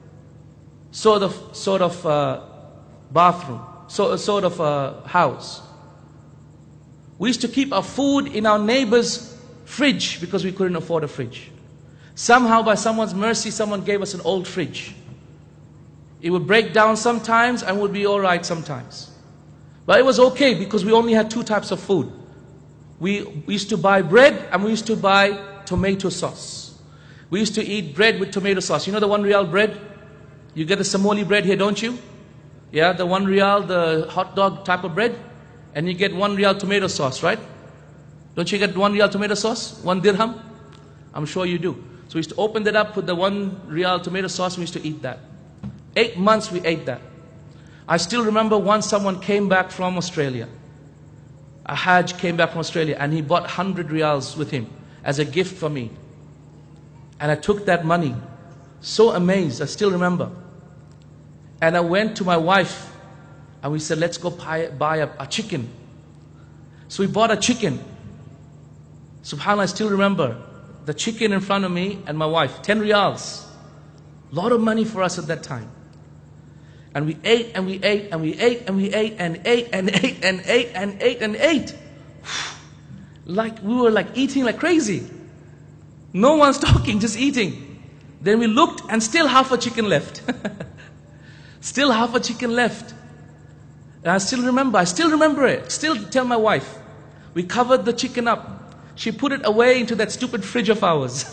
bathroom, house. We used to keep our food in our neighbor's fridge because we couldn't afford a fridge. Somehow, by someone's mercy, someone gave us an old fridge. It would break down sometimes and would be all right sometimes. But it was okay because we only had 2 types of food. We used to buy bread and we used to buy tomato sauce. We used to eat bread with tomato sauce. You know the 1 riyal bread? You get the Somali bread here, don't you? Yeah, the 1 riyal, the hot dog type of bread. And you get 1 riyal tomato sauce, right? Don't you get 1 riyal tomato sauce? 1 dirham? I'm sure you do. So we used to open that up, put the 1 riyal tomato sauce, and we used to eat that. 8 months we ate that. I still remember once someone came back from Australia. A Hajj came back from Australia and he bought 100 riyals with him as a gift for me. And I took that money, so amazed, I still remember. And I went to my wife and we said, let's go buy a chicken. So we bought a chicken. SubhanAllah, I still remember. the chicken in front of me and my wife, 10 riyals. A lot of money for us at that time. And we ate and we ate and we ate and we ate and ate and ate and ate and ate and ate. Like we were like eating like crazy. No one's talking, just eating. Then we looked and still half a chicken left. Still half a chicken left. And I still remember it. Still tell my wife. We covered the chicken up. She put it away into that stupid fridge of ours.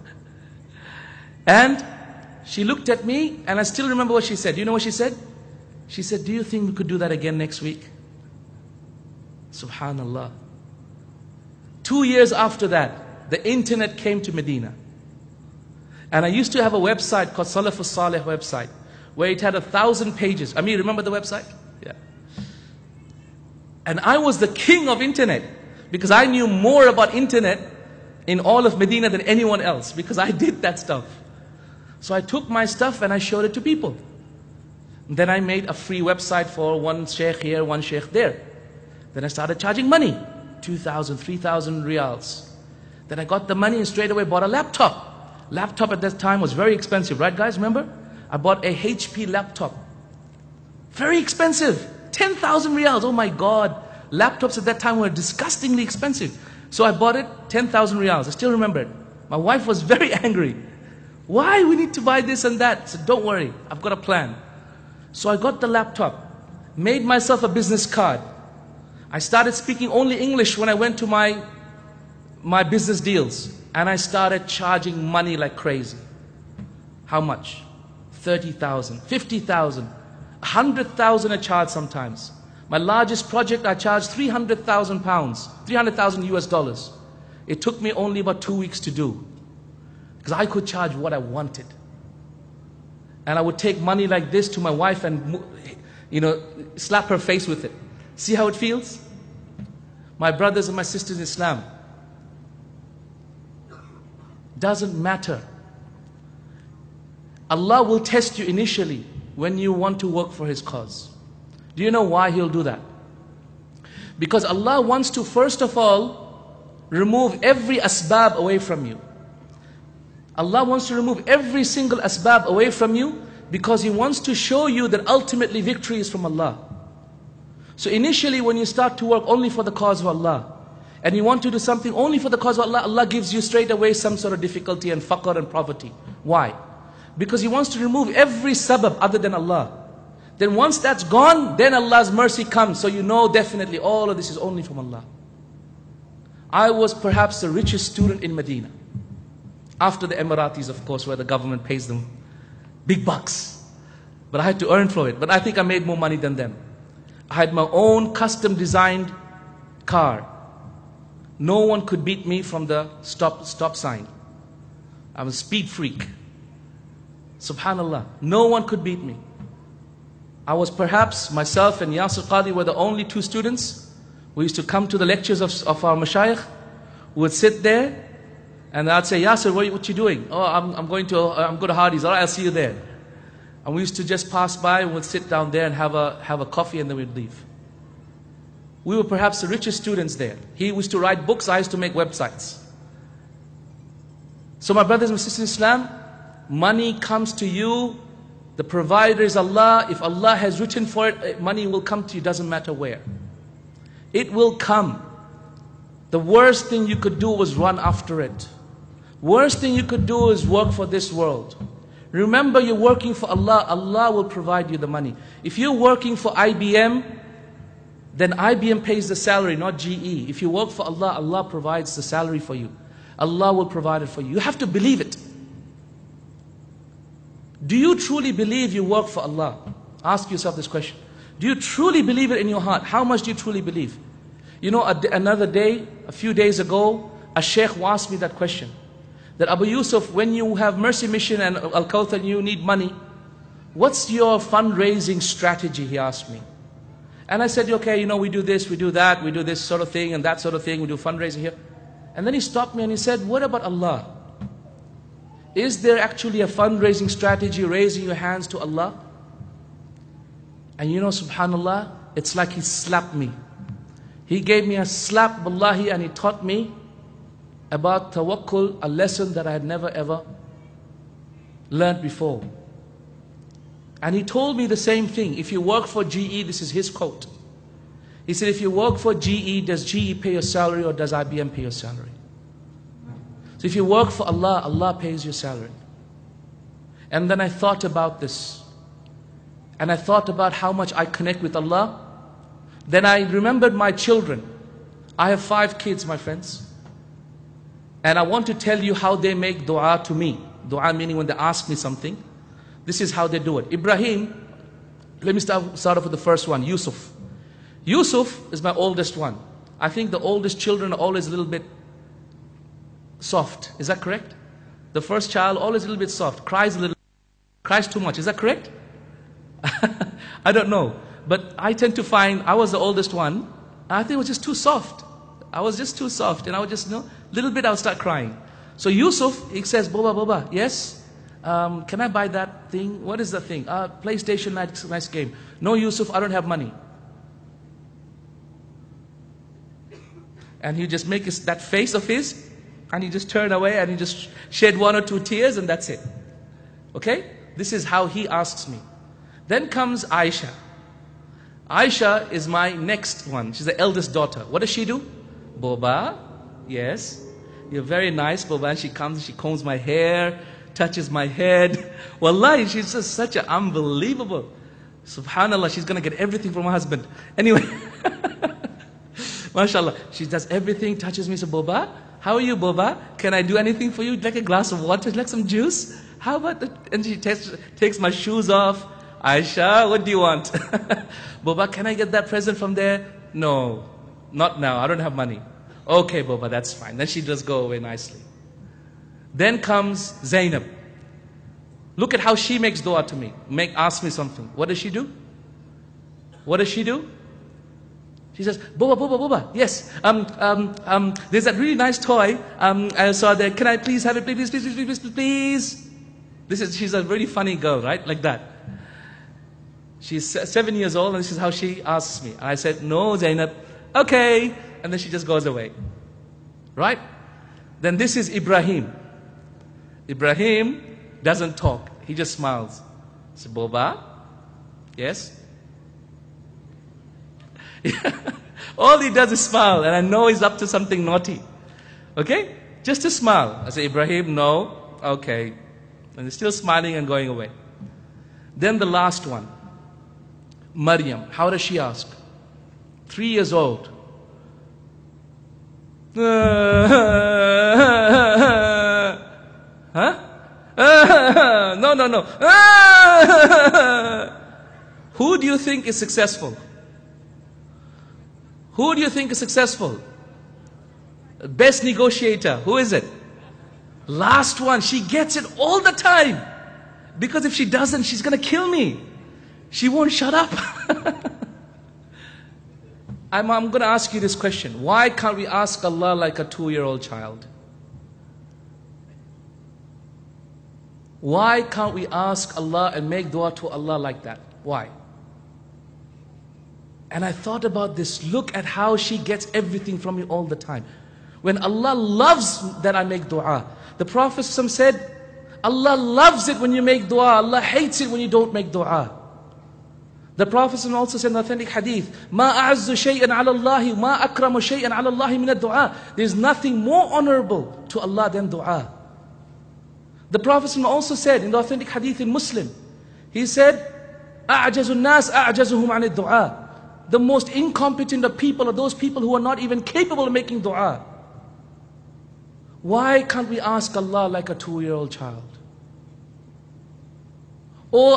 And she looked at me and I still remember what she said. You know what she said? She said, do you think we could do that again next week? Subhanallah. 2 years after that, the internet came to Medina. And I used to have a website called Salafus Salih website, where it had 1,000 pages. I mean, remember the website? Yeah. And I was the king of internet, because I knew more about internet in all of Medina than anyone else, because I did that stuff. So I took my stuff and I showed it to people. And then I made a free website for one sheikh here, one sheikh there. Then I started charging money, 2,000, 3,000 riyals. Then I got the money and straight away bought a laptop. Laptop at that time was very expensive, right guys, remember? I bought a HP laptop. Very expensive, 10,000 riyals, oh my God. Laptops at that time were disgustingly expensive. So I bought it, 10,000 riyals, I still remember it. My wife was very angry. Why we need to buy this and that? I said, don't worry, I've got a plan. So I got the laptop, made myself a business card. I started speaking only English when I went to my business deals. And I started charging money like crazy. How much? 30,000, 50,000, 100,000 I charged sometimes. My largest project I charged 300,000 pounds, 300,000 US dollars. It took me only about 2 weeks to do. Because I could charge what I wanted. And I would take money like this to my wife and, slap her face with it. See how it feels? My brothers and my sisters in Islam, doesn't matter. Allah will test you initially when you want to work for His cause. Do you know why He'll do that? Because Allah wants to first of all remove every asbab away from you. Allah wants to remove every single asbab away from you because He wants to show you that ultimately victory is from Allah. So initially when you start to work only for the cause of Allah, and you want to do something only for the cause of Allah, Allah gives you straight away some sort of difficulty and faqr and poverty. Why? Because He wants to remove every sabab other than Allah. Then once that's gone, then Allah's mercy comes. So you know definitely all of this is only from Allah. I was perhaps the richest student in Medina. After the Emiratis, of course, where the government pays them big bucks. But I had to earn for it. But I think I made more money than them. I had my own custom designed car. No one could beat me from the stop sign. I'm a speed freak. Subhanallah. No one could beat me. I was perhaps, myself and Yasir Qadi were the only two students. We used to come to the lectures of our mashayikh. We would sit there and I'd say, Yasir, what you doing? Oh, I'm going to Hardy's. All right, I'll see you there. And we used to just pass by and we'd sit down there and have a coffee and then we'd leave. We were perhaps the richest students there. He used to write books, I used to make websites. So my brothers and sisters in Islam, money comes to you. The provider is Allah. If Allah has written for it, money will come to you, doesn't matter where. It will come. The worst thing you could do was run after it. Worst thing you could do is work for this world. Remember, you're working for Allah. Allah will provide you the money. If you're working for IBM, then IBM pays the salary, not GE. If you work for Allah, Allah provides the salary for you. Allah will provide it for you. You have to believe it. Do you truly believe you work for Allah? Ask yourself this question. Do you truly believe it in your heart? How much do you truly believe? You know, another day, a few days ago, a sheikh asked me that question. That Abu Yusuf, when you have Mercy Mission and Al-Kawthar and you need money, what's your fundraising strategy? He asked me. And I said, okay, we do this, we do that, we do this sort of thing and that sort of thing, we do fundraising here. And then he stopped me and he said, what about Allah? Is there actually a fundraising strategy, raising your hands to Allah? And subhanallah, it's like he slapped me. He gave me a slap, wallahi, and he taught me about tawakkul, a lesson that I had never ever learned before. And he told me the same thing. If you work for GE, this is his quote. He said, if you work for GE, does GE pay your salary or does IBM pay your salary? So if you work for Allah, Allah pays your salary. And then I thought about this. And I thought about how much I connect with Allah. Then I remembered my children. I have 5 kids, my friends. And I want to tell you how they make dua to me. Dua meaning when they ask me something. This is how they do it. Ibrahim, let me start off with the first one, Yusuf. Yusuf is my oldest one. I think the oldest children are always a little bit soft. Is that correct? The first child always a little bit soft, cries too much. Is that correct? I don't know. But I tend to find I was the oldest one. I think it was just too soft. I was just too soft. And I would just, little bit I would start crying. So Yusuf, he says, Boba, yes? Can I buy that thing? What is the thing? PlayStation, nice game. No, Yusuf, I don't have money. And he just make that face of his, and he just turn away, and he just shed 1 or 2 tears, and that's it. Okay? This is how he asks me. Then comes Aisha. Aisha is my next one. She's the eldest daughter. What does she do? Boba, yes. You're very nice, Boba. And she comes, she combs my hair, touches my head. Wallahi, she's just such an unbelievable. Subhanallah, she's going to get everything from her husband. Anyway, mashallah, she does everything, touches me. So, Boba, how are you, Boba? Can I do anything for you? Like a glass of water, like some juice? How about that? And she takes my shoes off. Aisha, what do you want? Boba, can I get that present from there? No, not now. I don't have money. Okay, Boba, that's fine. Then she just go away nicely. Then comes Zainab. Look at how she makes dua to me. Ask me something. What does she do? What does she do? She says, Boba, yes. There's that really nice toy. I saw there. Can I please have it? Please. She's a really funny girl, right? Like that. She's 7 years old, and this is how she asks me. And I said, no, Zainab. Okay. And then she just goes away. Right? Then this is Ibrahim. Ibrahim doesn't talk. He just smiles. I said, Boba? Yes? All he does is smile, and I know he's up to something naughty. Okay? Just a smile. I say, Ibrahim, no. Okay. And he's still smiling and going away. Then the last one. Maryam. How does she ask? 3 years old. Huh? No. Who do you think is successful? Who do you think is successful? Best negotiator. Who is it? Last one. She gets it all the time. Because if she doesn't, she's going to kill me. She won't shut up. I'm going to ask you this question. Why can't we ask Allah like a 2-year-old child? Why can't we ask Allah and make dua to Allah like that? Why? And I thought about this. Look at how she gets everything from me all the time. When Allah loves that I make dua. The Prophet said, Allah loves it when you make dua. Allah hates it when you don't make dua. The Prophet also said in the authentic hadith, مَا أَعَزُّ شَيْئًا عَلَى اللَّهِ مَا أَكْرَمُ شَيْئًا عَلَى اللَّهِ مِنَ الدُّعَاءِ. There's nothing more honorable to Allah than dua. The Prophet also said in the authentic hadith in Muslim, he said, أَعْجَزُ النَّاسِ أَعْجَزُهُمْ عَنِ الدُّعَاءِ. The most incompetent of people are those people who are not even capable of making dua. Why can't we ask Allah like a 2-year-old child? Oh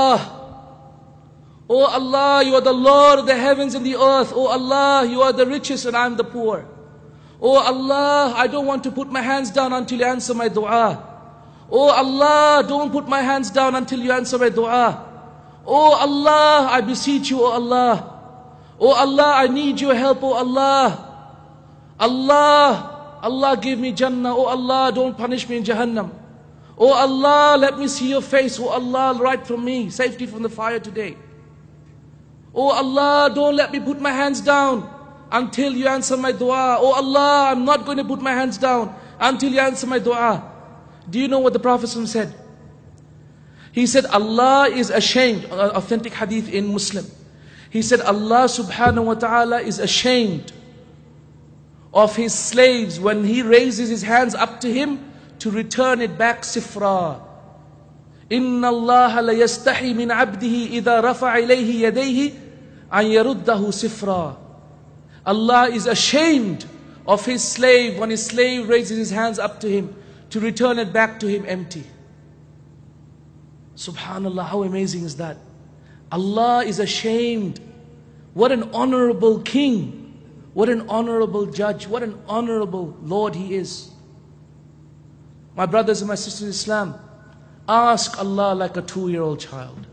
Allah, you are the Lord of the heavens and the earth. Oh Allah, you are the richest and I am the poor. Oh Allah, I don't want to put my hands down until you answer my dua. Oh Allah, don't put my hands down until you answer my dua. Oh Allah, I beseech you, oh Allah. Oh Allah, I need your help, oh Allah. Allah, give me Jannah. Oh Allah, don't punish me in Jahannam. Oh Allah, let me see your face. Oh Allah, right from me, safety from the fire today. Oh Allah, don't let me put my hands down until you answer my dua. Oh Allah, I'm not going to put my hands down until you answer my dua. Do you know what the Prophet said? He said, Allah is ashamed, authentic hadith in Muslim. He said, Allah subhanahu wa ta'ala is ashamed of his slaves when he raises his hands up to him to return it back sifra. Inna Allah la yastahi min abdihi idha rafa ilayhi yadayhi an yaruddahu sifra. Allah is ashamed of his slave when his slave raises his hands up to him to return it back to him empty. Subhanallah, how amazing is that? Allah is ashamed. What an honorable king. What an honorable judge. What an honorable Lord he is. My brothers and my sisters in Islam, ask Allah like a 2-year-old child.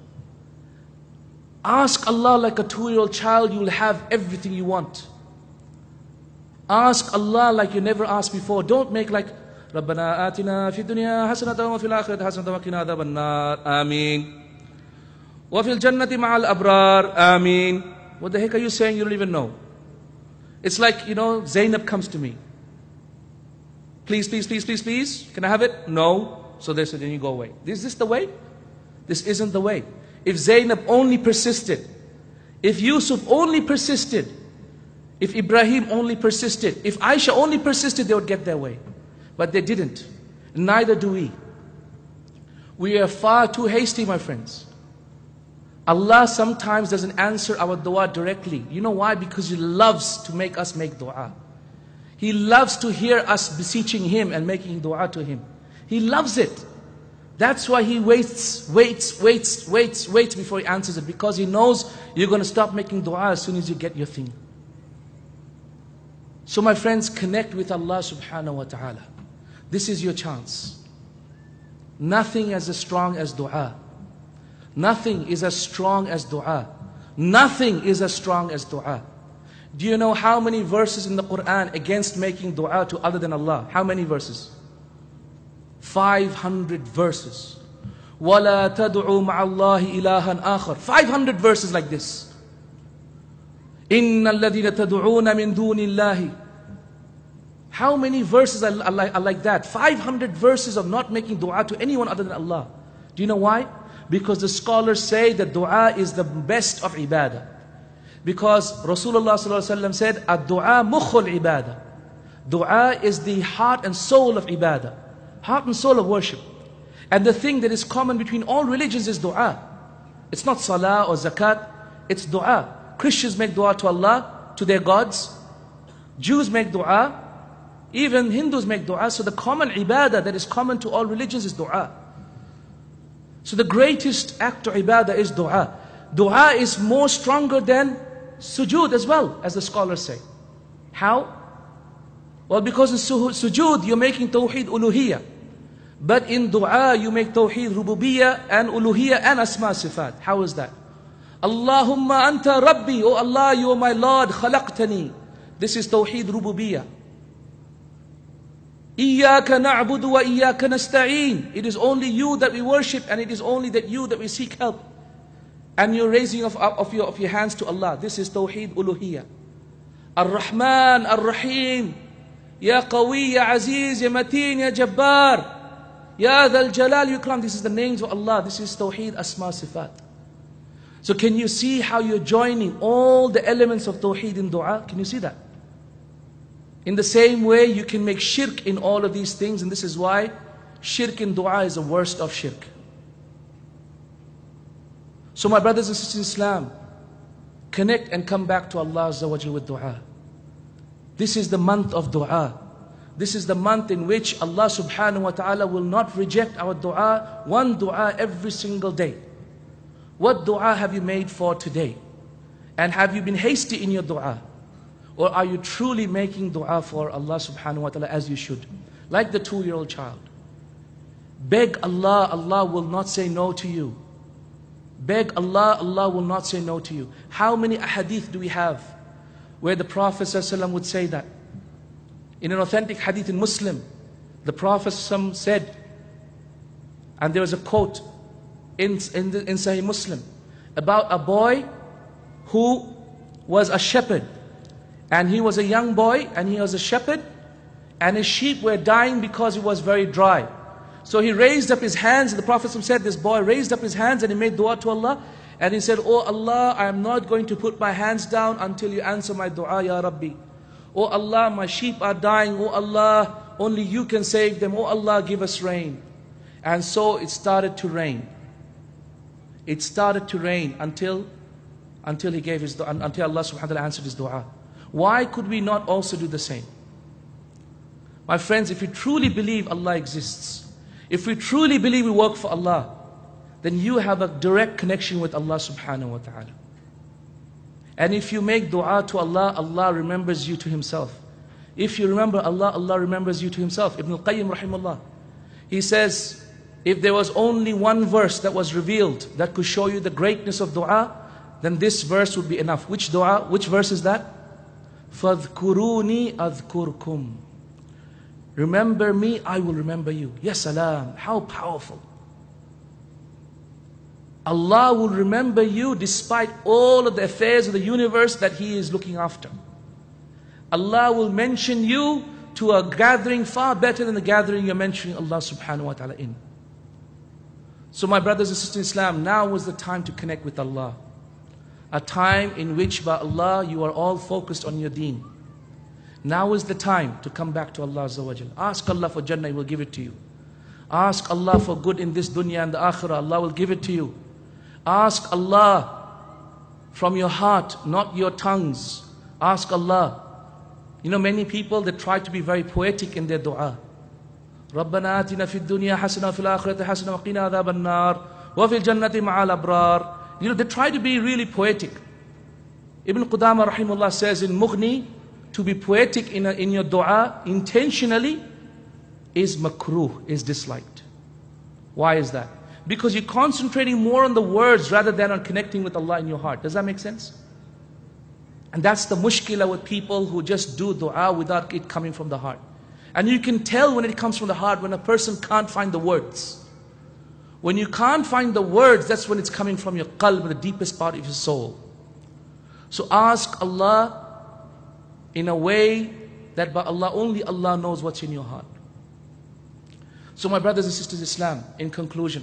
Ask Allah like a 2-year-old child, you will have everything you want. Ask Allah like you never asked before. Don't make like, رَبَّنَا آتِنَا فِي الدُّنْيَا حَسَنَةً وَفِي الْآخِرَةِ حَسَنَةً وَقِنَا عَذَابَ النَّارِ آمين وَفِي الْجَنَّةِ مَعَ الْأَبْرَارِ آمين. What the heck are you saying? You don't even know. It's like, Zainab comes to me. Please, please, please, please, please. Can I have it? No. So they said, then you go away. Is this the way? This isn't the way. If Zainab only persisted, if Yusuf only persisted, if Ibrahim only persisted, if Aisha only persisted, they would get their way. But they didn't. Neither do we. We are far too hasty, my friends. Allah sometimes doesn't answer our dua directly. You know why? Because He loves to make us make dua. He loves to hear us beseeching Him and making dua to Him. He loves it. That's why He waits before He answers it. Because He knows you're going to stop making dua as soon as you get your thing. So my friends, connect with Allah subhanahu wa ta'ala. This is your chance. Nothing is as strong as dua. Nothing is as strong as dua. Nothing is as strong as dua. Do you know how many verses in the Quran against making dua to other than Allah? How many verses? 500 verses. وَلَا تَدْعُوا مَعَ اللَّهِ إِلَهًا آخَرَ. 500 verses like this. إِنَّ الَّذِينَ تَدْعُونَ مِن دُونِ اللَّهِ. How many verses are like that? 500 verses of not making dua to anyone other than Allah. Do you know why? Because the scholars say that dua is the best of ibadah. Because Rasulullah ﷺ said, "Ad-du'a mukhul ibadah." Dua is the heart and soul of ibadah. Heart and soul of worship. And the thing that is common between all religions is dua. It's not salah or zakat, it's dua. Christians make dua to Allah, to their gods. Jews make dua. Even Hindus make dua. So the common ibadah that is common to all religions is dua. So the greatest act of ibadah is dua. Dua is more stronger than sujood as well, as the scholars say. How? Well, because in sujood you're making tawheed uluhiyya. But in dua you make tawheed rububiyyah and uluhiyya and asma sifat. How is that? Allahumma anta rabbi. Oh Allah, you are my Lord. Khalaqtani. This is tawheed rububiyyah. Iyyaka na'budu wa iyyaka nasta'een. It is only you that we worship and it is only that you that we seek help. And you're raising of your hands to Allah. This is tawheed uluhiyya. Ar-Rahman, Ar-Rahim. Ya Qawi, Ya Aziz, Ya Mateen, Ya Jabbar. Ya Dhal Jalal, Yukram. This is the names of Allah. This is tawheed asma sifat. So can you see how you're joining all the elements of tawheed in dua? Can you see that? In the same way, you can make shirk in all of these things, and this is why shirk in dua is the worst of shirk. So my brothers and sisters in Islam, connect and come back to Allah Azza wa Jalla with dua. This is the month of dua. This is the month in which Allah subhanahu wa ta'ala will not reject our dua, one dua every single day. What dua have you made for today? And have you been hasty in your dua? Or are you truly making dua for Allah subhanahu wa ta'ala as you should? Like the 2-year-old child. Beg Allah, Allah will not say no to you. Beg Allah, Allah will not say no to you. How many ahadith do we have where the Prophet ﷺ would say that? In an authentic hadith in Muslim, the Prophet ﷺ said, and there was a quote in Sahih Muslim about a boy who was a shepherd. And he was a young boy and he was a shepherd and his sheep were dying because it was very dry. So he raised up his hands. The Prophet said, this boy raised up his hands and he made dua to Allah. And he said, "Oh Allah, I am not going to put my hands down until you answer my dua, Ya Rabbi. Oh Allah, my sheep are dying. Oh Allah, only you can save them. Oh Allah, give us rain." And so it started to rain. It started to rain until he gave his dua, until Allah subhanahu wa ta'ala answered his dua. Why could we not also do the same? My friends, if we truly believe Allah exists, if we truly believe we work for Allah, then you have a direct connection with Allah subhanahu wa ta'ala. And if you make dua to Allah, Allah remembers you to Himself. If you remember Allah, Allah remembers you to Himself. Ibn al-Qayyim rahimahullah, he says, if there was only one verse that was revealed that could show you the greatness of dua, then this verse would be enough. Which dua? Which verse is that? فَاذْكُرُونِي أَذْكُرْكُمْ. Remember me, I will remember you. Yes, salam. How powerful. Allah will remember you despite all of the affairs of the universe that He is looking after. Allah will mention you to a gathering far better than the gathering you're mentioning Allah subhanahu wa ta'ala in. So my brothers and sisters in Islam, now is the time to connect with Allah. A time in which by Allah you are all focused on your deen. Now is the time to come back to Allah Azza wa Jal. Ask Allah for Jannah, He will give it to you. Ask Allah for good in this dunya and the akhirah, Allah will give it to you. Ask Allah from your heart, not your tongues. Ask Allah. You know, many people, they try to be very poetic in their dua. رَبَّنَا آتِنَا فِي الدُّنْيَا حَسَنَةً وَفِي الْآخِرَةِ حَسَنَةً وَقِنَا عَذَابَ النَّارِ وَفِي الْجَنَّةِ مَعَ الْأَبْرَارِ. You know, they try to be really poetic. Ibn Qudama rahimahullah says in Mughni, to be poetic in your dua intentionally is makruh, is disliked. Why is that? Because you're concentrating more on the words rather than on connecting with Allah in your heart. Does that make sense? And that's the mushkila with people who just do dua without it coming from the heart. And you can tell when it comes from the heart, when a person can't find the words. When you can't find the words, that's when it's coming from your qalb, the deepest part of your soul. So ask Allah in a way that by Allah, only Allah knows what's in your heart. So my brothers and sisters in Islam, in conclusion,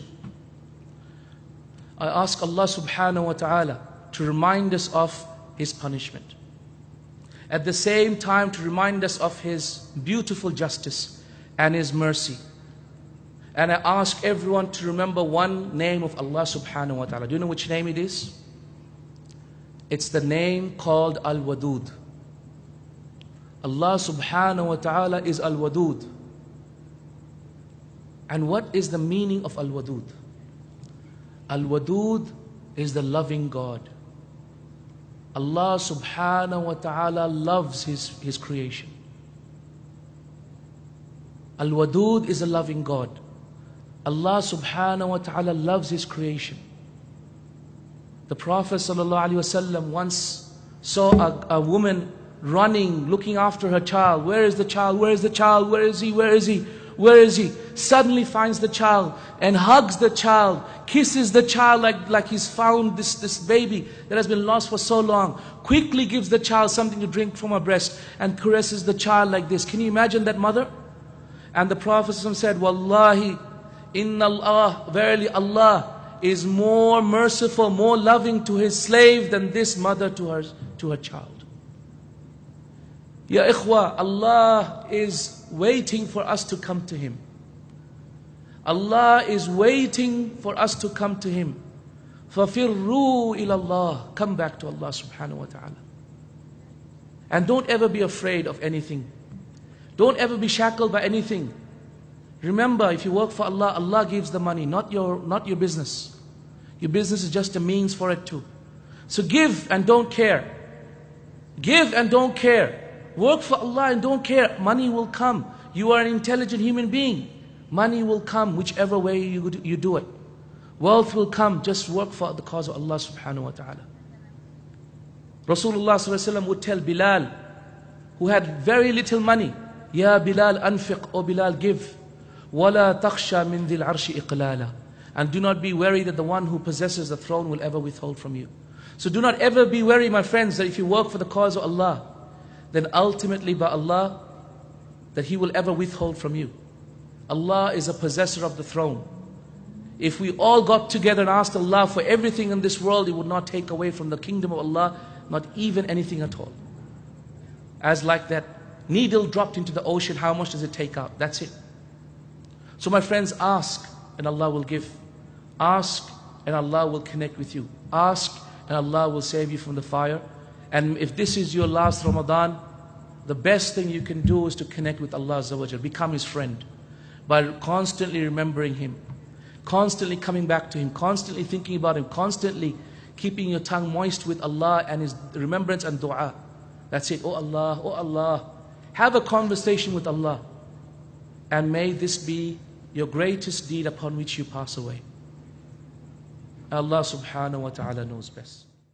I ask Allah subhanahu wa ta'ala to remind us of His punishment. At the same time to remind us of His beautiful justice and His mercy. And I ask everyone to remember one name of Allah subhanahu wa ta'ala. Do you know which name it is? It's the name called Al-Wadud. Allah subhanahu wa ta'ala is Al-Wadud. And what is the meaning of Al-Wadud? Al-Wadud is the loving God. Allah subhanahu wa ta'ala loves His creation. Al-Wadud is a loving God. Allah subhanahu wa ta'ala loves His creation. The Prophet sallallahu alaihi wasallam once saw a woman running, looking after her child. Where is the child? Where is the child? Where is he? Where is he? Where is he? Suddenly finds the child and hugs the child, kisses the child like he's found this baby that has been lost for so long. Quickly gives the child something to drink from her breast and caresses the child like this. Can you imagine that mother? And the Prophet said, Wallahi, inna Allah, verily Allah is more merciful, more loving to His slave than this mother to her child. Ya ikhwa, Allah is waiting for us to come to Him. Allah is waiting for us to come to Him. فَفِرُّوا إِلَى اللَّهِ. Come back to Allah subhanahu wa ta'ala. And don't ever be afraid of anything. Don't ever be shackled by anything. Remember, if you work for Allah, Allah gives the money, not your business. Your business is just a means for it too. So give and don't care. Give and don't care. Work for Allah and don't care. Money will come. You are an intelligent human being. Money will come whichever way you do it. Wealth will come. Just work for the cause of Allah subhanahu wa ta'ala. Rasulullah sallallahu alaihi wasallam would tell Bilal, who had very little money, Ya Bilal anfiq, O Bilal give. وَلَا تَخْشَى مِنْ ذِي الْعَرْشِ إِقْلَالًا. And do not be worried that the one who possesses the throne will ever withhold from you. So do not ever be worried, my friends, that if you work for the cause of Allah, then ultimately by Allah, that He will ever withhold from you. Allah is a possessor of the throne. If we all got together and asked Allah for everything in this world, He would not take away from the kingdom of Allah, not even anything at all. As like that needle dropped into the ocean, how much does it take out? That's it. So my friends, ask and Allah will give. Ask and Allah will connect with you. Ask and Allah will save you from the fire. And if this is your last Ramadan, the best thing you can do is to connect with Allah Azza wa Jal. Become His friend by constantly remembering Him, constantly coming back to Him, constantly thinking about Him, constantly keeping your tongue moist with Allah and His remembrance and dua. That's it. Oh Allah, oh Allah. Have a conversation with Allah. And may this be your greatest deed upon which you pass away. Allah subhanahu wa ta'ala knows best.